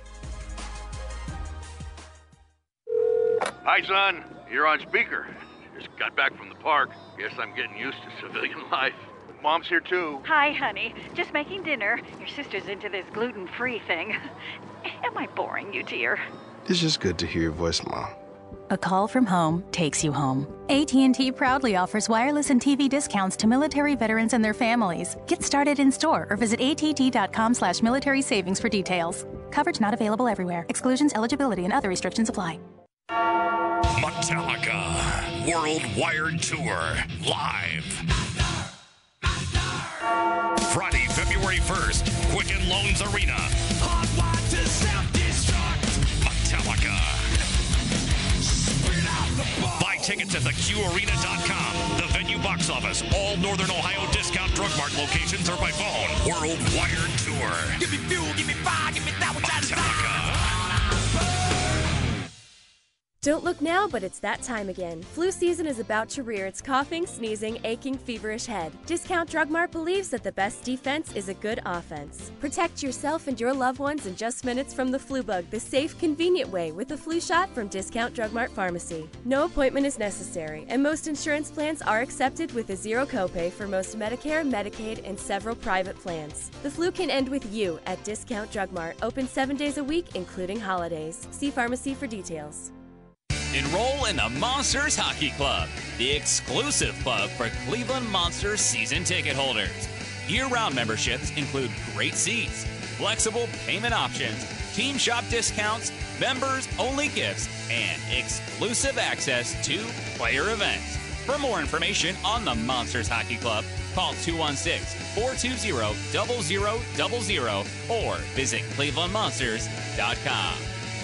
Hi, son. You're on speaker. Just got back from the park. Guess I'm getting used to civilian life. Mom's here, too.
Hi, honey. Just making dinner. Your sister's into this gluten-free thing. Am I boring you, dear?
It's just good to hear your voice, Mom.
A call from home takes you home. A T and T proudly offers wireless and T V discounts to military veterans and their families. Get started in store or visit A T T dot com slash military savings for details. Coverage not available everywhere. Exclusions, eligibility, and other restrictions apply.
Metallica World Wired Tour live. Friday, February first, Quicken Loans Arena. Hardwired to self-destruct. Metallica. Buy tickets at the q arena dot com. The venue box office. All Northern Ohio Discount Drug Mart locations are by phone. World Wired Tour. Give me fuel, give me fire, give me that which I desire.
Don't look now, but it's that time again. Flu season is about to rear its coughing, sneezing, aching, feverish head. Discount Drug Mart believes that the best defense is a good offense. Protect yourself and your loved ones in just minutes from the flu bug the safe, convenient way with a flu shot from Discount Drug Mart Pharmacy. No appointment is necessary, and most insurance plans are accepted with a zero copay for most Medicare, Medicaid, and several private plans. The flu can end with you at Discount Drug Mart, open seven days a week, including holidays. See pharmacy for details.
Enroll in the Monsters Hockey Club, the exclusive club for Cleveland Monsters season ticket holders. Year-round memberships include great seats, flexible payment options, team shop discounts, members-only gifts, and exclusive access to player events. For more information on the Monsters Hockey Club, call two one six, four two zero, zero zero zero zero or visit cleveland monsters dot com.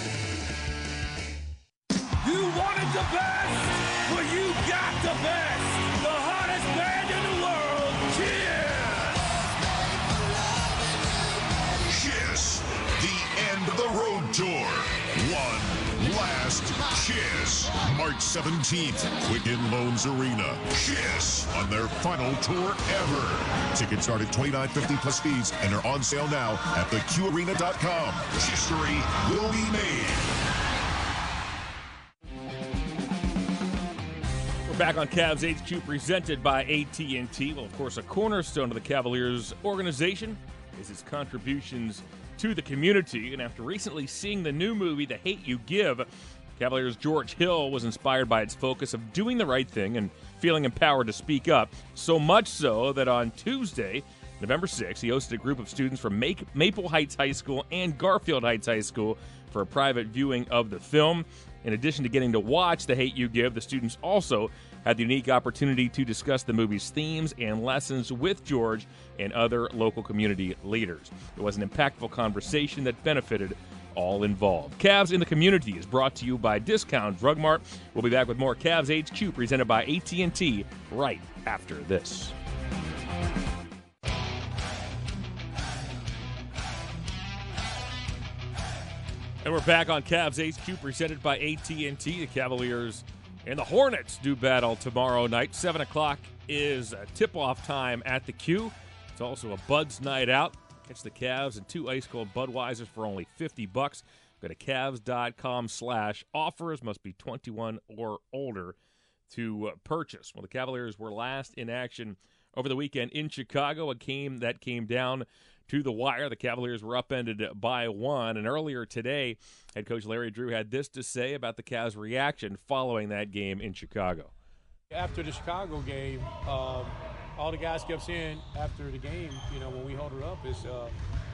You wanted the best? Well, you got the best. The hottest band in the world, Kiss.
Kiss, the end of the road tour. One last Kiss. March seventeenth, Quicken Loans Arena. Kiss on their final tour ever. Tickets start at twenty-nine fifty plus fees and are on sale now at the q arena dot com. History will be made.
Back on Cavs H Q presented by A T and T. Well, of course, a cornerstone of the Cavaliers organization is its contributions to the community. And after recently seeing the new movie, The Hate You Give, Cavaliers' George Hill was inspired by its focus of doing the right thing and feeling empowered to speak up. So much so that on Tuesday, November sixth, he hosted a group of students from Maple Heights High School and Garfield Heights High School for a private viewing of the film. In addition to getting to watch The Hate You Give, the students also had the unique opportunity to discuss the movie's themes and lessons with George and other local community leaders. It was an impactful conversation that benefited all involved. Cavs in the Community is brought to you by Discount Drug Mart. We'll be back with more Cavs H Q presented by A T and T right after this. And we're back on Cavs H Q presented by A T and T. The Cavaliers and the Hornets do battle tomorrow night. seven o'clock is tip-off time at the Q. It's also a Bud's night out. Catch the Cavs and two ice-cold Budweisers for only fifty bucks. Go to Cavs.com slash offers. Must be twenty-one or older to purchase. Well, the Cavaliers were last in action over the weekend in Chicago, a game that came down to the wire. The Cavaliers were upended by one. And earlier today, head coach Larry Drew had this to say about the Cavs' reaction following that game in Chicago.
After the Chicago game, um, all the guys kept saying after the game, you know, when we hold it up, is, uh,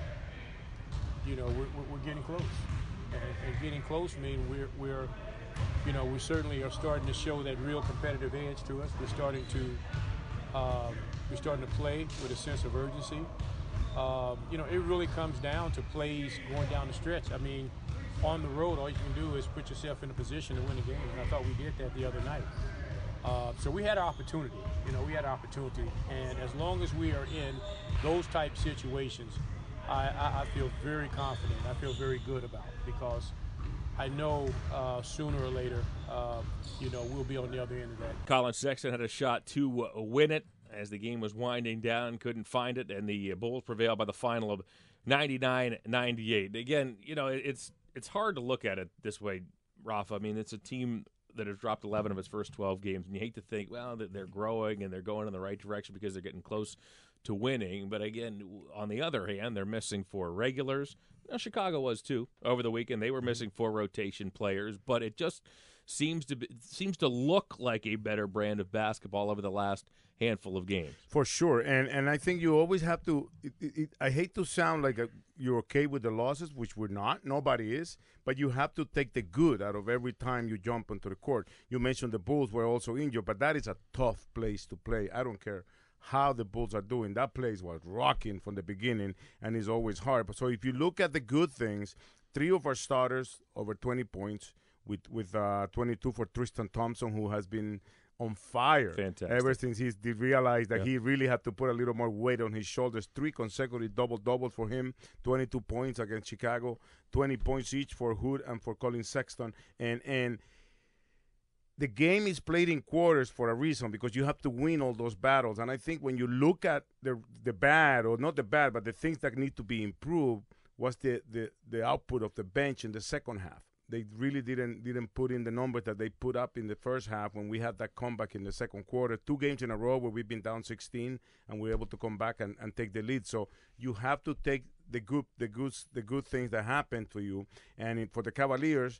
you know, we're, we're getting close. And, and getting close means we're, we're, you know, we certainly are starting to show that real competitive edge to us. We're starting to, um, we're starting to play with a sense of urgency. Um, you know, it really comes down to plays going down the stretch. I mean, on the road, all you can do is put yourself in a position to win a game, and I thought we did that the other night. Uh, so we had an opportunity. You know, we had an opportunity, and as long as we are in those type situations, I, I, I feel very confident. I feel very good about it because I know uh, sooner or later, uh, you know, we'll be on the other end of that.
Colin Sexton had a shot to uh, win it. As the game was winding down, couldn't find it, and the Bulls prevailed by the final of ninety-nine ninety-eight. Again, you know, it's it's hard to look at it this way, Rafa. I mean, it's a team that has dropped eleven of its first twelve games, and you hate to think, well, that they're growing and they're going in the right direction because they're getting close to winning. But again, on the other hand, they're missing four regulars. Now, Chicago was too over the weekend. They were missing four rotation players, but it just seems to be, seems to look like a better brand of basketball over the last handful of games.
For sure, and and I think you always have to. It, it, I hate to sound like a, you're okay with the losses, which we're not. Nobody is, but you have to take the good out of every time you jump onto the court. You mentioned the Bulls were also injured, but that is a tough place to play. I don't care how the Bulls are doing. That place was rocking from the beginning, and it's always hard. But so if you look at the good things, three of our starters over twenty points, with with uh, twenty-two for Tristan Thompson, who has been on fire.
Fantastic.
Ever since he's de- realized that
Yeah.
he really had to put a little more weight on his shoulders. Three consecutive double-doubles for him, twenty-two points against Chicago, twenty points each for Hood and for Colin Sexton. And and the game is played in quarters for a reason, because you have to win all those battles. And I think when you look at the the bad, or not the bad, but the things that need to be improved, was the, the, the output of the bench in the second half. They really didn't didn't put in the numbers that they put up in the first half when we had that comeback in the second quarter. Two games in a row where we've been down sixteen and we're able to come back and, and take the lead. So you have to take the good the good the good things that happen for you. And it, for the Cavaliers,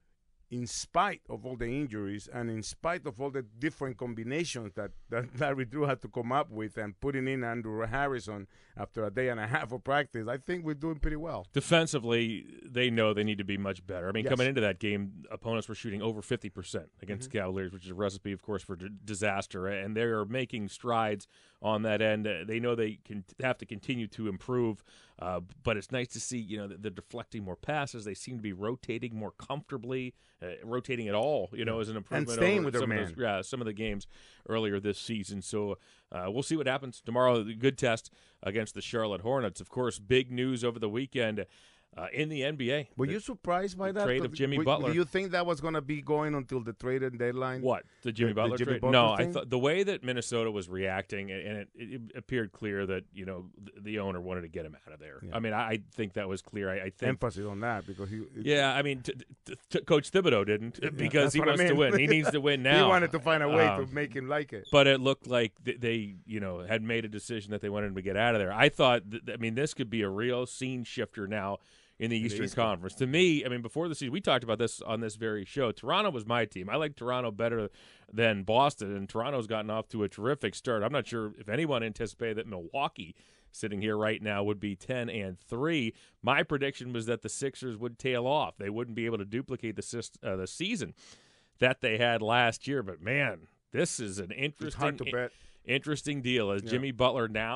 in spite of all the injuries and in spite of all the different combinations that, that Larry Drew had to come up with, and putting in Andrew Harrison after a day and a half of practice, I think we're doing pretty well.
Defensively, they know they need to be much better. I mean,
Yes.
coming into that game, opponents were shooting over fifty percent against
Mhm.
the Cavaliers, which is a recipe, of course, for d- disaster. And they are making strides on that end. Uh, They know they can have to continue to improve, uh, but it's nice to see, you know, that they're deflecting more passes. They seem to be rotating more comfortably, uh, rotating at all, you know, as an improvement
staying
over
with their
some,
man.
Of those, yeah, some of the games earlier this season. So uh, we'll see what happens tomorrow. Good test against the Charlotte Hornets. Of course, big news over the weekend uh, in the N B A.
Were
The-
you surprised by
the
that?
trade of Jimmy
W-
Butler.
Do you think that was going to be going until the trade deadline?
What, the Jimmy
The- the
Butler
Jimmy
trade?
Butler
no, I
thing?
thought the way that Minnesota was reacting, and it, it, it appeared clear that, you know, the, the owner wanted to get him out of there.
Yeah.
I mean, I, I think that was clear. I, I think
Emphasis on that, because he.
Yeah, I mean, t- t- t- Coach Thibodeau didn't,
Yeah,
because
that's
he
what I
wants to
mean.
win. He needs to win
He
now.
wanted to find a way
Um,
to make him like it.
But it looked like th- they, you know, had made a decision that they wanted him to get out of there. I thought, th- I mean, this could be a real scene shifter now in the
the
Eastern
East
Conference. To me, I mean, before the season, we talked about this on this very show. Toronto was my team. I like Toronto better than Boston, and Toronto's gotten off to a terrific start. I'm not sure if anyone anticipated that Milwaukee, sitting here right now, would be ten and three. My prediction was that the Sixers would tail off. They wouldn't be able to duplicate the syst- uh, the season that they had last year. But man, this is an interesting,
hard to bet.
interesting deal as
Yeah.
Jimmy Butler now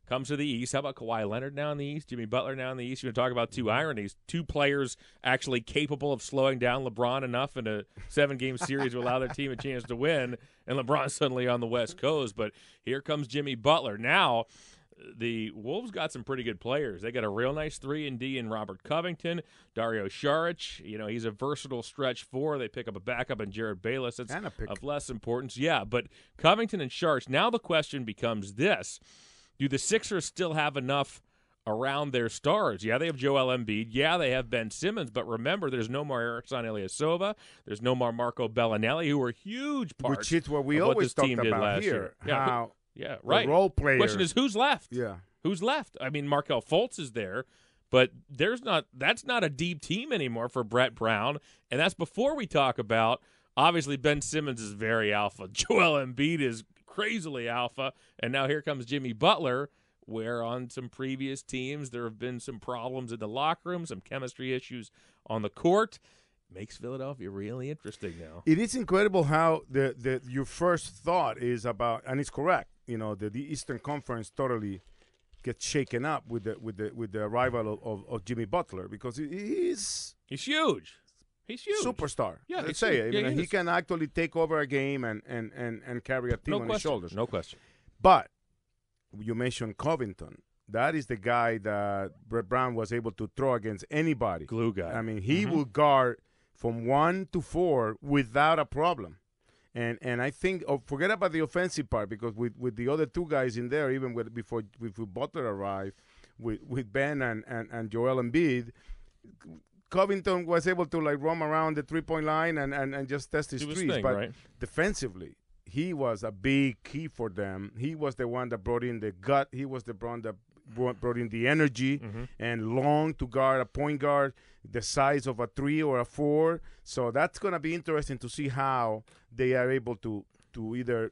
comes to the East. How about Kawhi Leonard now in the East? Jimmy Butler now in the East? You want to talk about two ironies. Two players actually capable of slowing down LeBron enough in a seven-game series to allow their team a chance to win, and LeBron suddenly on the West Coast. But here comes Jimmy Butler. Now, the Wolves got some pretty good players. They got a real nice three and D in Robert Covington, Dario Saric. You know, he's a versatile stretch four. They pick up a backup in Jared Bayless. That's of less importance. Yeah, but Covington and Saric. Now the question becomes this. Do the Sixers still have enough around their stars? Yeah, they have Joel Embiid. Yeah, they have Ben Simmons. But remember, there's no more Ersan Ilyasova. There's no more Marco Bellinelli, who were huge parts
Which is what we
of
always
what this team
talked
did
about
last
here.
year. Yeah,
How
Yeah,
the
right.
role players.
Question is, who's left?
Yeah.
Who's left? I mean, Markelle Fultz is there, but there's not. That's not a deep team anymore for Brett Brown, and that's before we talk about. Obviously, Ben Simmons is very alpha. Joel Embiid is crazily alpha, and now here comes Jimmy Butler. Where on some previous teams there have been some problems in the locker room, some chemistry issues on the court. Makes Philadelphia really interesting now.
It is incredible how the, the your first thought is about, and it's correct. You know, the, the Eastern Conference totally gets shaken up with the with the with the arrival of, of, of Jimmy Butler because he is
he's huge. He's huge.
Superstar.
Yeah,
let's
he's
say
huge.
it.
Yeah,
I mean,
he
he
is.
can actually take over a game and and and, and carry a team
No
on
question.
his shoulders.
No question.
But you mentioned Covington. That is the guy that Brett Brown was able to throw against anybody.
Glue guy.
I mean, he
Mm-hmm.
will guard from one to four without a problem. And and I think oh, forget about the offensive part because with, with the other two guys in there, even with before before Butler arrived, with with Ben and, and, and Joel Embiid, Covington was able to like roam around the three point line and, and, and just test his
Do his
threes.
thing,
but
right?
defensively, he was a big key for them. He was the one that brought in the gut. He was the one that brought brought in the energy
Mhm.
and long to guard a point guard the size of a three or a four. So that's going to be interesting to see how they are able to to either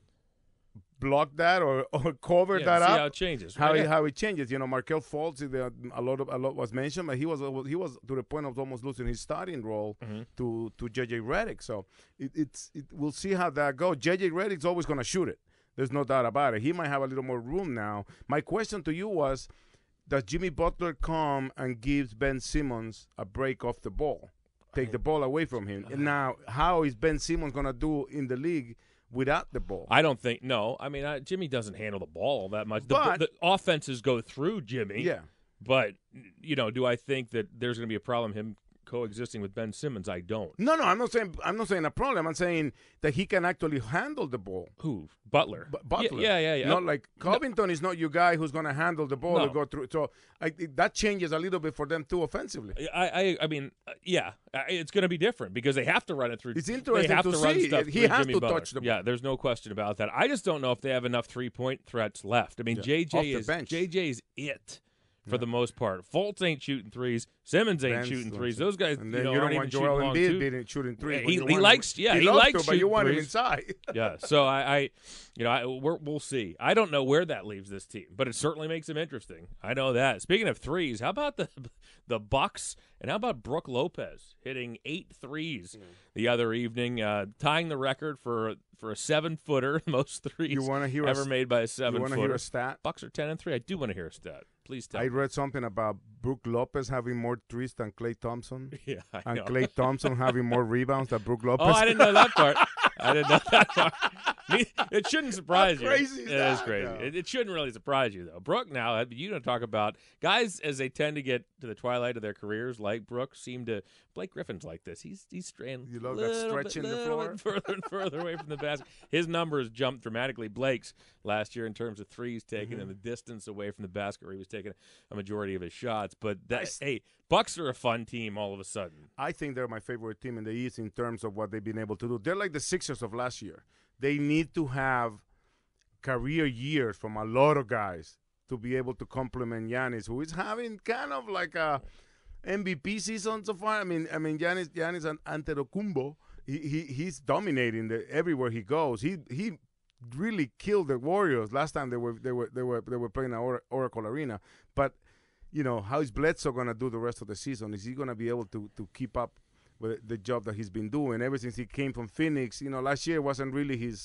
block that or, or cover
Yeah,
that
see
up.
how it changes.
How
Right.
it, how it changes. You know, Markelle Fultz, the, a lot of a lot was mentioned, but he was he was to the point of almost losing his starting role
Mhm.
to to J J Redick. So it, it's it, we'll see how that goes. J J Redick's always going to shoot it. There's no doubt about it. He might have a little more room now. My question to you was, does Jimmy Butler come and gives Ben Simmons a break off the ball, take the ball away from him? And now, how is Ben Simmons going to do in the league without the ball?
I don't think no. I mean, I, Jimmy doesn't handle the ball that much. The,
But-
the offenses go through Jimmy.
Yeah.
But you know, do I think that there's going to be a problem him coexisting with Ben Simmons? I don't.
No, no, I'm not saying I'm not saying a problem. I'm saying that he can actually handle the ball.
Who? Butler.
B- Butler.
Yeah, yeah, yeah.
Not like Covington is not your guy who's going to handle the ball
No.
and go through. So I, it- that changes a little bit for them too offensively.
I, I, I mean, uh, yeah, I- it's going to be different because they have to run it through.
It's
They
interesting
have
to
to, run
see.
stuff
He
through
has
Jimmy
to
Butler.
touch the ball.
Yeah, there's no question about that. I just don't know if they have enough three point threats left. I mean,
Yeah.
J
Off
J
the
is
bench.
J J's it for
Yeah.
the most part. Fultz ain't shooting threes. Simmons ain't
Ben's
shooting
doing
threes.
so.
Those guys,
And
you
then
know,
you don't
aren't
want
even
Joel
shooting long,
Embiid
too.
being shooting threes.
Yeah,
but
he,
you
he
want him-
likes, yeah,
he
he
loves
likes
to, but you
shooting
want him
threes.
inside.
Yeah, so I, I you know, I, we're, we'll see. I don't know where that leaves this team, but it certainly makes them interesting. I know that. Speaking of threes, how about the the Bucks and how about Brooke Lopez hitting eight threes
Mm.
the other evening, uh, tying the record for for a seven footer, most threes
You wanna hear a
ever
s-
made by a
You
seven
want to
footer.
hear a stat?
Bucks are ten and three. I do want to hear a stat. Please tell
I
me.
read something about Brooke Lopez having more threes than Klay Thompson.
Yeah, I
and
know.
Klay Thompson having more rebounds than Brooke Lopez.
Oh, I didn't know that part. I didn't know that part. Me- It shouldn't surprise
How
you.
crazy is
It is
that,
crazy.
though?
It, it shouldn't really surprise you, though. Brooke now, you don't talk about guys as they tend to get to the twilight of their careers, like Brooke, seem to. Blake Griffin's like this. He's he's straying
You love
a
that
little
stretching
bit,
the
little
floor?
bit further and further away from the basket. His numbers jumped dramatically. Blake's last year in terms of threes taken
Mm-hmm.
and the distance away from the basket where he was taking a majority of his shots. But that, hey, Bucks are a fun team all of a sudden.
I think they're my favorite team in the East in terms of what they've been able to do. They're like the Sixers of last year. They need to have career years from a lot of guys to be able to complement Giannis, who is having kind of like a M V P season so far. I mean, I mean, Giannis, Giannis Antetokounmpo, he, he he's dominating the, everywhere he goes. He he really killed the Warriors last time they were they were they were they were playing at Or- Oracle Arena. But you know, how is Bledsoe gonna do the rest of the season? Is he gonna be able to to keep up with the job that he's been doing ever since he came from Phoenix? You know, last year wasn't really his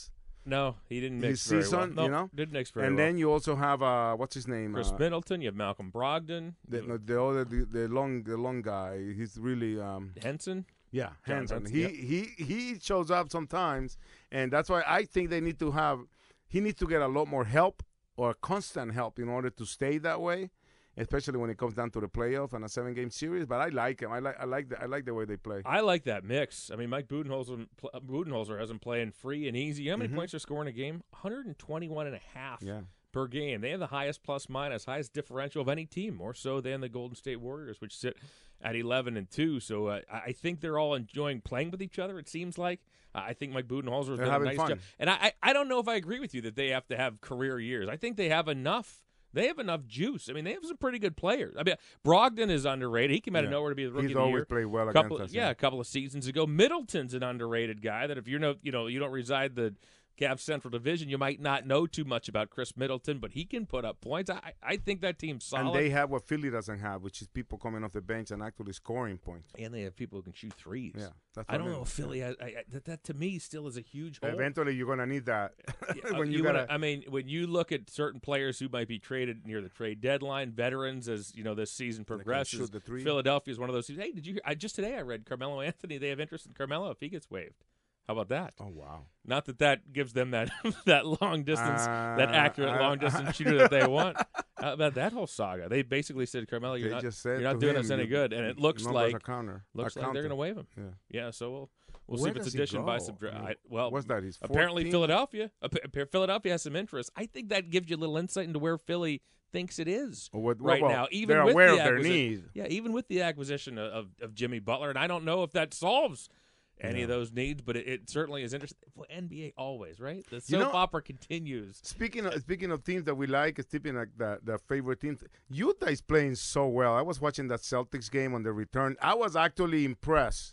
No, he didn't
his
mix very
season,
well. No,
you know,
didn't mix very
and
well.
then you also have uh, what's his name?
Chris
uh,
Middleton. You have Malcolm Brogdon.
The, no, the other, the, the long, the long guy. He's really um,
Henson.
Yeah,
John
Henson.
Henson,
He
yep.
he he shows up sometimes, and that's why I think they need to have. He needs to get a lot more help or constant help in order to stay that way, especially when it comes down to the playoff and a seven-game series. But I like him. I like I like the I like the way they play.
I like that mix. I mean, Mike Budenholzer, Budenholzer has him playing free and easy. How many
Mhm.
points they're scoring a game? one twenty-one and a half
Yeah.
per game. They have the highest plus minus, highest differential of any team, more so than the Golden State Warriors, which sit at eleven and two. So uh, I think they're all enjoying playing with each other, it seems like. Uh, I think Mike Budenholzer has
They're
done a
having
nice
fun.
job. And I, I, I don't know if I agree with you that they have to have career years. I think they have enough. They have enough juice. I mean, they have some pretty good players. I mean, Brogdon is underrated. He came out of
Yeah.
nowhere to be the rookie
He's
of the
always
year.
played well
couple,
against us,
Yeah,
yeah.
a couple of seasons ago. Middleton's an underrated guy that if you know, you know, you don't reside the Cavs Central Division, you might not know too much about Chris Middleton, but he can put up points. I, I think that team's solid.
And they have what Philly doesn't have, which is people coming off the bench and actually scoring points.
And they have people who can shoot threes.
Yeah, that's
I
what
don't
I
know
mean.
if Philly has I, I, that, that. To me, still is a huge hole.
Eventually, you're gonna need that.
Yeah,
when you,
you
gotta,
wanna, I mean, when you look at certain players who might be traded near the trade deadline, veterans as you know this season progresses.
shoot the three.
Philadelphia is one of those. Hey, did you hear? I, just today I read Carmelo Anthony. They have interest in Carmelo if he gets waived. How about that?
Oh wow!
Not that that gives them that that long distance, that
Uh,
accurate
uh,
long distance shooter that they want. How about that whole saga? They basically said, Carmelo, you're
They
not,
just said
you're not
to
doing
him,
us any
you-
good, and it looks
numbers
like
are counter-
looks
are
like they're going to
counter.
waive him.
Yeah.
Yeah, so we'll we'll
Where
see if it's
does he
addition by
go?
subtraction.
I mean,
Well,
what's that, he's
apparently
fourteen?
Philadelphia. Ap- Philadelphia has some interest. I think that gives you a little insight into where Philly thinks it is
Well, what-
right
well,
now. Even
they're
with
aware
the
of their
acquisition-
need.
Yeah, even with the acquisition of, of, of Jimmy Butler, and I don't know if that solves any of
Yeah.
those needs, but it, it certainly is interesting. Well, N B A always, right? The
You
soap
know-
opera continues.
Speaking of speaking of teams that we like, speaking like the the favorite teams, Utah is playing so well. I was watching that Celtics game on the return. I was actually impressed.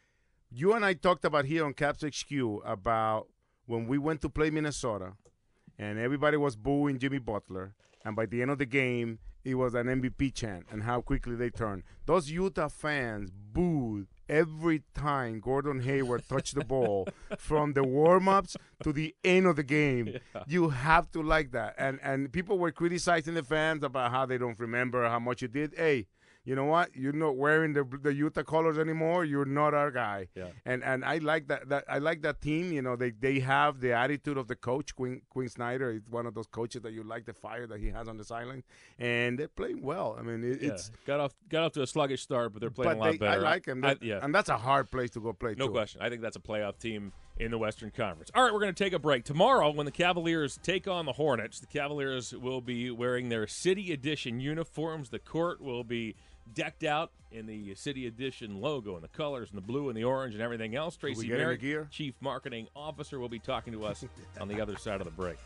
You and I talked about here on Caps H Q about when we went to play Minnesota, and everybody was booing Jimmy Butler, and by the end of the game, it was an M V P chant, and how quickly they turned. Those Utah fans booed every time Gordon Hayward touched the ball, from the warm-ups to the end of the game.
Yeah.
You have to like that. And and people were criticizing the fans about how they don't remember how much you did. Hey, you know what? You're not wearing the the Utah colors anymore. You're not our guy.
Yeah.
And and I like that that I like that team. You know, they they have the attitude of the coach, Quinn Quinn Snyder. He's one of those coaches that you like, the fire that he has on the sideline, and they're playing well. I mean, it,
Yeah.
it's
got off got off to a sluggish start, but they're playing
but
a lot
they,
better.
I like them.
I-
That-
yeah.
and that's a hard place to go play.
No
too.
question. I think that's a playoff team in the Western Conference. All right, we're going to take a break. Tomorrow, when the Cavaliers take on the Hornets, the Cavaliers will be wearing their City Edition uniforms. The court will be decked out in the City Edition logo and the colors and the blue and the orange and everything else.
we
Tracy
get in the
Merrick,
gear?
Chief Marketing Officer, will be talking to us on the other side of the break.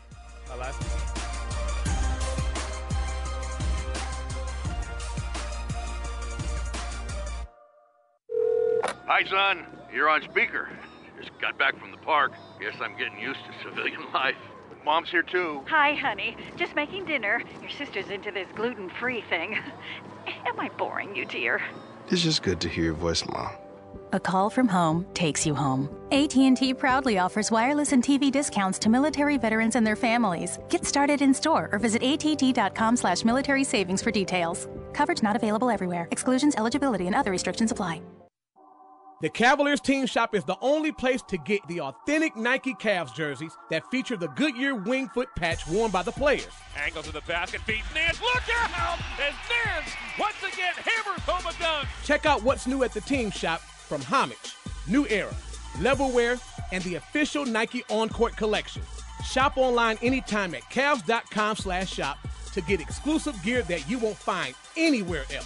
Hi, son. You're on speaker. Just got back from the park. Guess I'm getting used to civilian life. Mom's here, too.
Hi, honey. Just making dinner. Your sister's into this gluten-free thing. Am I boring you, dear?
It's just good to hear your voice, Mom.
A call from home takes you home. A T and T proudly offers wireless and T V discounts to military veterans and their families. Get started in store or visit att.com slash military savings for details. Coverage not available everywhere. Exclusions, eligibility, and other restrictions apply.
The Cavaliers Team Shop is the only place to get the authentic Nike Cavs jerseys that feature the Goodyear wingfoot patch worn by the players.
Angle to the basket, feeds Nance. Look out! As Nance once again hammers home a dunk.
Check out what's new at the Team Shop from Homage, New Era, Levelwear, and the official Nike On-Court collection. Shop online anytime at Cavs.com slash shop to get exclusive gear that you won't find anywhere else.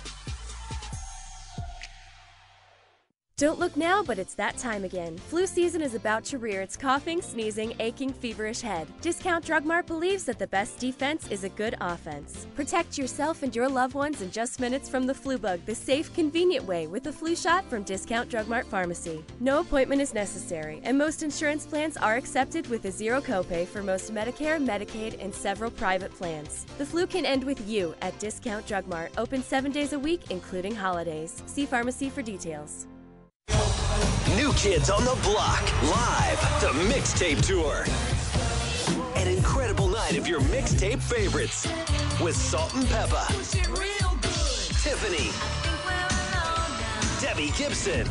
Don't look now, but it's that time again. Flu season is about to rear its coughing, sneezing, aching, feverish head. Discount Drug Mart believes that the best defense is a good offense. Protect yourself and your loved ones in just minutes from the flu bug the safe, convenient way with a flu shot from Discount Drug Mart Pharmacy. No appointment is necessary, and most insurance plans are accepted with a zero copay for most Medicare, Medicaid, and several private plans. The flu can end with you at Discount Drug Mart, open seven days a week, including holidays. See pharmacy for details.
New Kids on the Block, live, the mixtape tour. An incredible night of your mixtape favorites with Salt and Peppa, Tiffany, Debbie Gibson,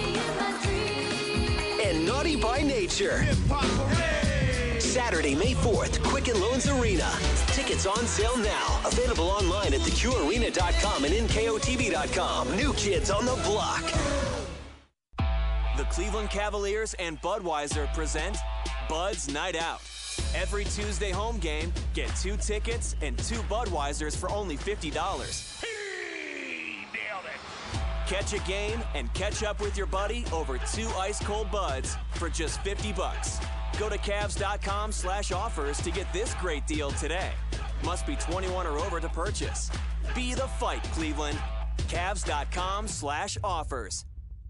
and Naughty by Nature. Saturday, May fourth, Quicken Loans Arena. Tickets on sale now. Available online at the q arena dot com and N K O T V dot com. New Kids on the Block. The Cleveland Cavaliers and Budweiser present Bud's Night Out. Every Tuesday home game, get two tickets and two Budweisers for only fifty dollars.
Nailed it.
Catch a game and catch up with your buddy over two ice-cold Buds for just fifty bucks. Go to Cavs dot com slash offers to get this great deal today. Must be twenty-one or over to purchase. Be the fight, Cleveland. Cavs dot com slash offers.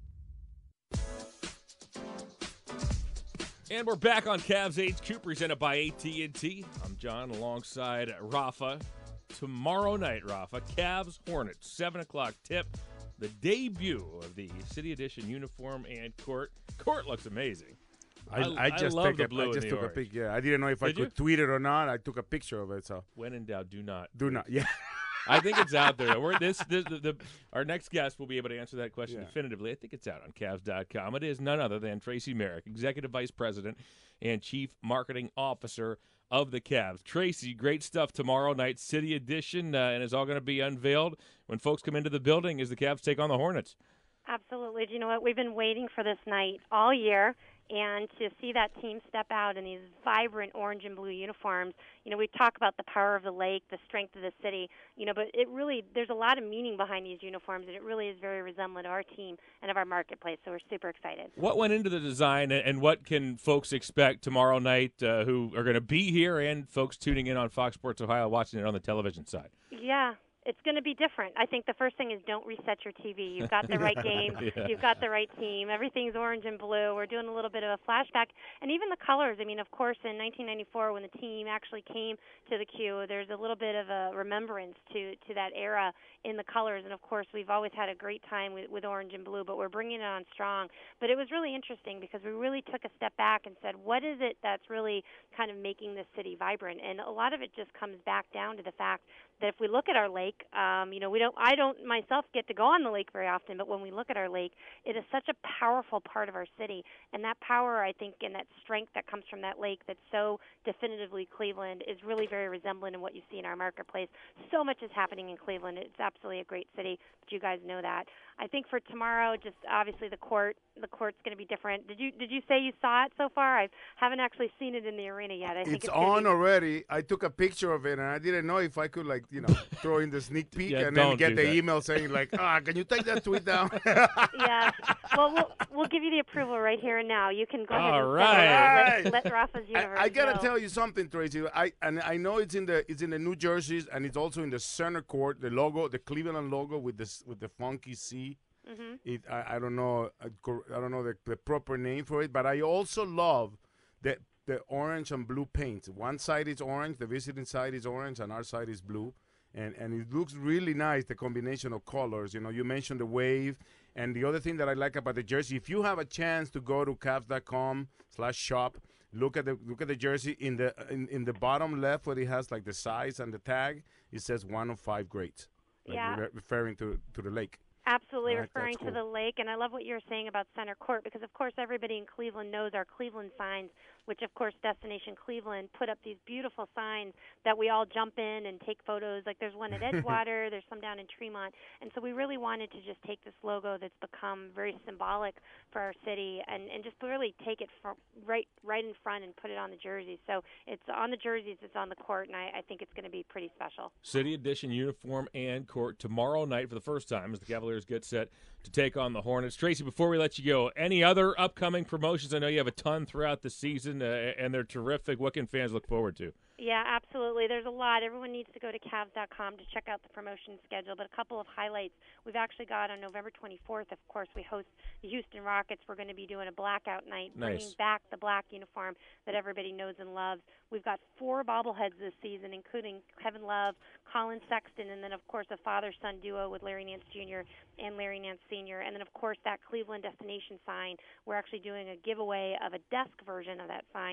And we're back on Cavs H Q, presented by A T and T. I'm John, alongside Rafa. Tomorrow night, Rafa, Cavs Hornets, seven o'clock tip. The debut of the City Edition uniform and court. Court looks amazing.
I, I, I just,
I love
take
the
a,
blue
I just
and the
took
orange.
a pic. Yeah, I didn't know if I
Did
could
you?
tweet it or not. I took a picture of it. So
When in doubt, do not.
do not. Yeah.
I think it's out there. We're, this, this the, the, our next guest will be able to answer that question
Yeah.
definitively. I think it's out on Cavs dot com. It is none other than Tracy Merrick, Executive Vice President and Chief Marketing Officer of the Cavs. Tracy, great stuff tomorrow night, City Edition, uh, and it's all going to be unveiled when folks come into the building as the Cavs take on the Hornets.
Absolutely. Do you know what? We've been waiting for this night all year, and to see that team step out in these vibrant orange and blue uniforms, you know, we talk about the power of the lake, the strength of the city, you know, but it really, there's a lot of meaning behind these uniforms, and it really is very resemblant of our team and of our marketplace, so we're super excited.
What went into the design, and what can folks expect tomorrow night uh, who are going to be here and folks tuning in on Fox Sports Ohio watching it on the television side?
Yeah. It's going to be different. I think the first thing is don't reset your T V. You've got the right game.
Yeah.
You've got the right team. Everything's orange and blue. We're doing a little bit of a flashback. And even the colors. I mean, of course, in nineteen ninety-four when the team actually came to the Q, there's a little bit of a remembrance to, to that era in the colors. And, of course, we've always had a great time with, with orange and blue, but we're bringing it on strong. But it was really interesting because we really took a step back and said, what is it that's really kind of making this city vibrant? And a lot of it just comes back down to the fact that if we look at our lake, um, you know, we don't. I don't myself get to go on the lake very often, but when we look at our lake, it is such a powerful part of our city, and that power, I think, and that strength that comes from that lake that's so definitively Cleveland is really very resemblant in what you see in our marketplace. So much is happening in Cleveland. It's absolutely a great city, but you guys know that. I think for tomorrow, just obviously the court, the court's going to be different. Did you did you say you saw it so far? I haven't actually seen it in the arena yet. I think
it's,
it's
on
be-
already. I took a picture of it, and I didn't know if I could, like, you know, throw in the sneak peek
Yeah,
and then
don't
get
do
the
that.
email saying, like, ah, can you take that tweet down?
Yeah. Well, we'll we'll give you the approval right here and now. You can go ahead
All
and
right.
send it out. Let, let Rafa's universe
I, I gotta
know.
tell you something, Tracy. I and I know it's in the it's in the New Jerseys, and it's also in the center court. The logo, the Cleveland logo with this with the funky C.
Mhm.
It I, I don't know I, I don't know the, the proper name for it, but I also love the the orange and blue paint. One side is orange, the visiting side is orange, and our side is blue. And and it looks really nice, the combination of colors. You know, you mentioned the wave. And the other thing that I like about the jersey, if you have a chance to go to Cavs dot com slash shop, look at the look at the jersey in the in, in the bottom left where it has like the size and the tag, it says one of five greats. Like
Yeah.
re- referring to to the lake.
Absolutely,
All right,
referring
that's
to
cool.
the lake. And I love what you're saying about center court because, of course, everybody in Cleveland knows our Cleveland signs, which, of course, Destination Cleveland put up these beautiful signs that we all jump in and take photos. Like there's one at Edgewater, there's some down in Tremont. And so we really wanted to just take this logo that's become very symbolic for our city and, and just really take it from right right in front and put it on the jerseys. So it's on the jerseys, it's on the court, and I, I think it's going to be pretty special.
City Edition uniform and court tomorrow night for the first time as the Cavaliers get set to take on the Hornets. Tracy, before we let you go, any other upcoming promotions? I know you have a ton throughout the season, uh, and they're terrific. What can fans look forward to?
Yeah, absolutely. There's a lot. Everyone needs to go to Cavs dot com to check out the promotion schedule. But a couple of highlights. We've actually got on November twenty-fourth, of course, we host the Houston Rockets. We're going to be doing a blackout night,
Nice.
bringing back the black uniform that everybody knows and loves. We've got four bobbleheads this season, including Kevin Love, Colin Sexton, and then, of course, a father-son duo with Larry Nance Junior and Larry Nance Senior. And then, of course, that Cleveland Destination sign. We're actually doing a giveaway of a desk version of that sign,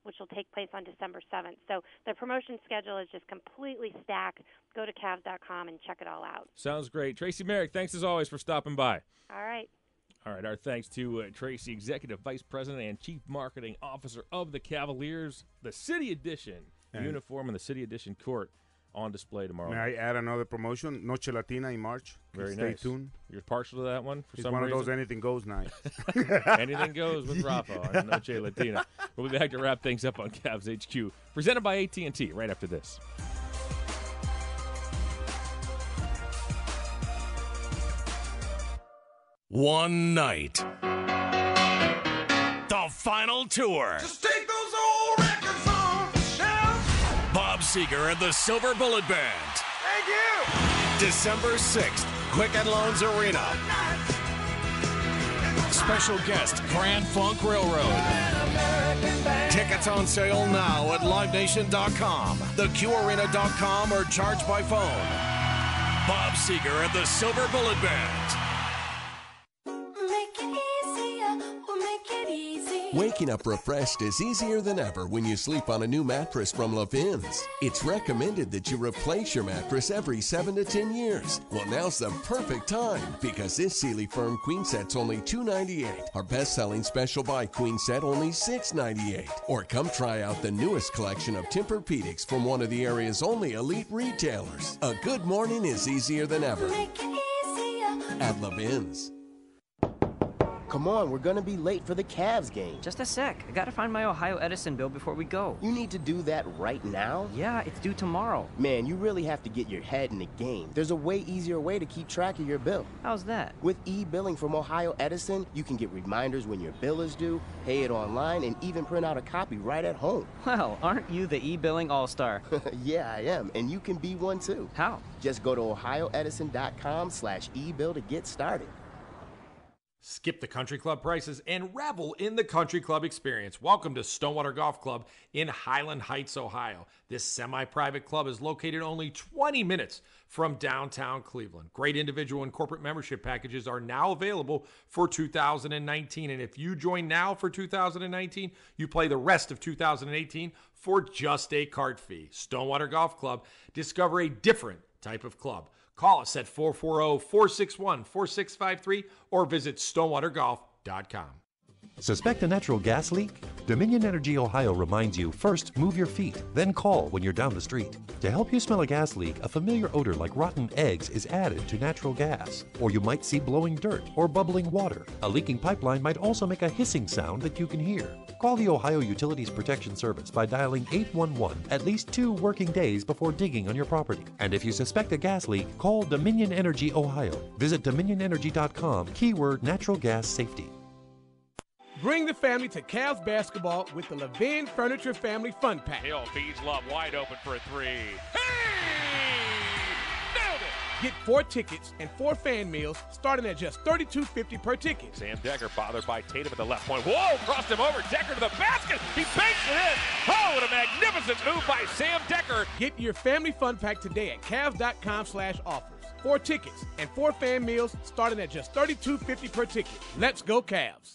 which will take place on December seventh. So the promotion schedule is just completely stacked. Go to Cavs dot com and check it all out.
Sounds great. Tracy Merrick, thanks as always for stopping by.
All right.
All right, our thanks to uh, Tracy, Executive Vice President and Chief Marketing Officer of the Cavaliers. The City Edition
And
uniform and the City Edition court on display tomorrow.
May I add another promotion? Noche Latina in March.
Very
Stay
nice.
tuned.
You're partial to that one for
It's
some
one
reason?
of those anything goes nights.
Anything goes with Rafa on Noche Latina. We'll be back to wrap things up on Cavs H Q, presented by A T and T, right after this.
One night. The final tour.
Just take those old records on the shelf.
Bob Seger and the Silver Bullet Band.
Thank you.
December sixth, Quicken Loans Arena. Special guest, Grand Funk Railroad. Tickets on sale now at live nation dot com, the q arena dot com, or charge by phone. Bob Seger and the Silver Bullet Band.
Waking up refreshed is easier than ever when you sleep on a new mattress from Levin's. It's recommended that you replace your mattress every seven to ten years. Well, now's the perfect time because this Sealy Firm Queen Set's only two ninety-eight. Our best-selling Special Buy Queen Set only six ninety-eight. Or come try out the newest collection of Tempur-Pedics from one of the area's only elite retailers. A good morning is easier than ever at Levin's.
Come on, we're gonna be late for the Cavs game.
Just a sec. I gotta find my Ohio Edison bill before we go.
You need to do that right now?
Yeah, it's due tomorrow.
Man, you really have to get your head in the game. There's a way easier way to keep track of your bill.
How's that?
With e-billing from Ohio Edison, you can get reminders when your bill is due, pay it online, and even print out a copy right at home.
Well, aren't you the e-billing all-star?
Yeah, I am, and you can be one too.
How?
Just go to ohio edison dot com slash e-bill to get started.
Skip the country club prices and revel in the country club experience. Welcome to Stonewater Golf Club in Highland Heights, Ohio. This semi-private club is located only twenty minutes from downtown Cleveland. Great individual and corporate membership packages are now available for two thousand nineteen. And if you join now for two thousand nineteen, you play the rest of two thousand eighteen for just a cart fee. Stonewater Golf Club. Discover a different type of club. Call us at four four zero, four six one, four six five three or visit stonewater golf dot com.
Suspect a natural gas leak? Dominion Energy Ohio reminds you, first move your feet, then call when you're down the street. To help you smell a gas leak, a familiar odor like rotten eggs is added to natural gas. Or you might see blowing dirt or bubbling water. A leaking pipeline might also make a hissing sound that you can hear. Call the Ohio Utilities Protection Service by dialing eight one one at least two working days before digging on your property. And if you suspect a gas leak, call Dominion Energy Ohio. Visit dominion energy dot com, keyword natural gas safety.
Bring the family to Cavs basketball with the Levin Furniture Family Fun Pack.
Hill feeds Love wide open for a three.
Get four tickets and four fan meals starting at just thirty-two fifty per ticket.
Sam Decker bothered by Tatum at the left point. Whoa, crossed him over. Decker to the basket. He banks it in. Oh, what a magnificent move by Sam Decker.
Get your family fun pack today at Cavs dot com slash offers. Four tickets and four fan meals starting at just thirty-two fifty per ticket. Let's go Cavs.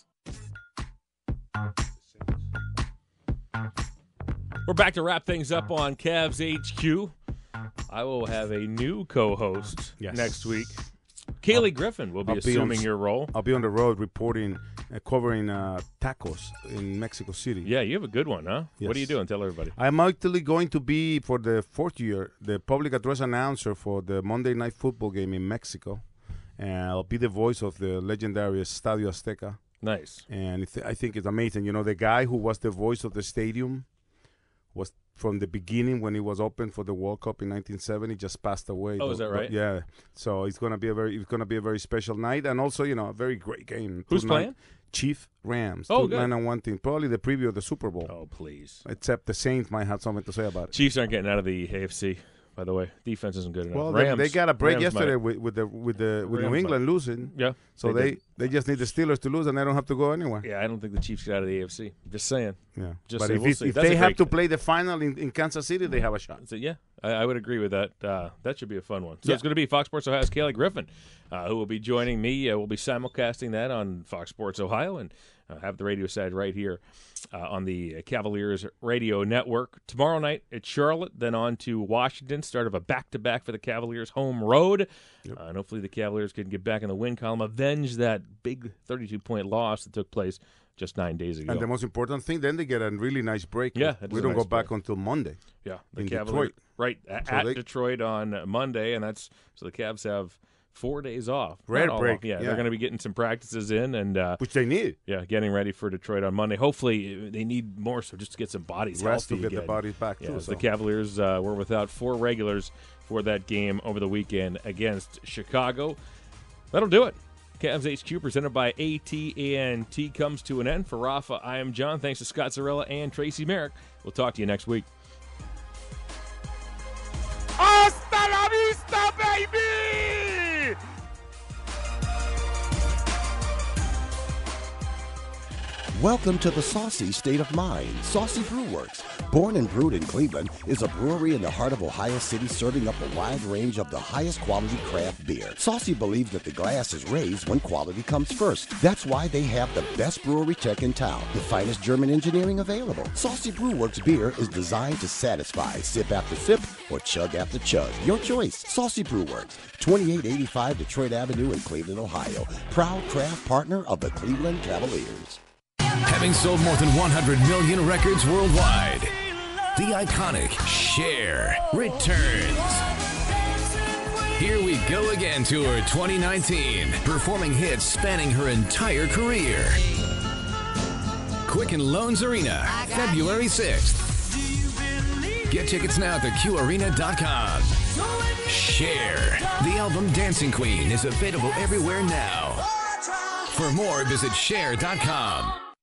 We're back to wrap things up on Cavs H Q. I will have a new co-host
Yes.
next week. Kaylee Griffin will be
I'll
assuming
on,
your role.
I'll be on the road reporting, uh, covering uh, tacos in Mexico City.
Yeah, you have a good one, huh?
Yes.
What are you doing? Tell everybody.
I'm actually going to be, for the fourth year, the public address announcer for the Monday Night Football game in Mexico. And I'll be the voice of the legendary Estadio Azteca.
Nice.
And it's, I think it's amazing. You know, the guy who was the voice of the stadium was from the beginning when it was open for the World Cup in nineteen seventy, just passed away.
Oh, is that right?
Yeah. So it's gonna be a very it's gonna be a very special night, and also, you know, a very great game.
Who's
Two
playing?
Nine, Chief Rams.
Oh,
two
good.
nine and one team. Probably the preview of the Super Bowl.
Oh, please.
Except the Saints might have something to say about it.
Chiefs aren't getting out of the A F C, by the way. Defense isn't good enough.
Well,
Rams,
they, they got a break
Rams
yesterday
might.
with, with the with the with
Rams
New England
might.
losing.
Yeah,
So
they
they,
did.
they just need the Steelers to lose, and they don't have to go anywhere.
Yeah, I don't think the Chiefs get out of the A F C. Just saying.
Yeah.
Just
but
saying.
if,
We'll
it's-
see.
if
That's
they
a
have
great
to
game.
play the final in, in Kansas City, they have a shot.
So, yeah, I, I would agree with that. Uh, that should be a fun one. So
Yeah.
it's going to be Fox Sports Ohio's Kelly Griffin, uh, who will be joining me. Uh, we'll be simulcasting that on Fox Sports Ohio and uh, have the radio side right here uh, on the Cavaliers radio network. Tomorrow night at Charlotte, then on to Washington, start of a back-to-back for the Cavaliers home road. Yep. Uh, and hopefully the Cavaliers can get back in the win column, avenge that big thirty-two point loss that took place just nine days ago.
And the most important thing, then they get a really nice break.
Yeah, it
we
is a
don't
nice
go back
break.
until Monday.
Yeah, the
in
Cavaliers,
Detroit.
right at,
So
at
they-
Detroit on Monday, and that's so the Cavs have four days off.
Rare
Not all
break,
off. Yeah,
yeah.
they're going to be getting some practices in, and uh,
which they need.
Yeah, getting ready for Detroit on Monday. Hopefully, they need more so just to get some bodies
Rest
healthy
to get the
again.
bodies back,
Yeah,
too,
as
so.
the Cavaliers uh, were without four regulars for that game over the weekend against Chicago. That'll do it. Cavs H Q presented by A T and T comes to an end. For Rafa, I am John. Thanks to Scott Zarella and Tracy Merrick. We'll talk to you next week.
Hasta la vista, baby!
Welcome to the Saucy State of Mind. Saucy Brew Works, born and brewed in Cleveland, is a brewery in the heart of Ohio City serving up a wide range of the highest quality craft beer. Saucy believes that the glass is raised when quality comes first. That's why they have the best brewery tech in town, the finest German engineering available. Saucy Brew Works beer is designed to satisfy sip after sip or chug after chug. Your choice. Saucy Brew Works, twenty-eight eighty-five Detroit Avenue in Cleveland, Ohio. Proud craft partner of the Cleveland Cavaliers.
Having sold more than one hundred million records worldwide, the iconic Cher returns. Here We Go Again Tour twenty nineteen, performing hits spanning her entire career. Quicken Loans Arena, February sixth. Get tickets now at the q arena dot com. Cher, the album Dancing Queen, is available everywhere now. For more, visit cher dot com.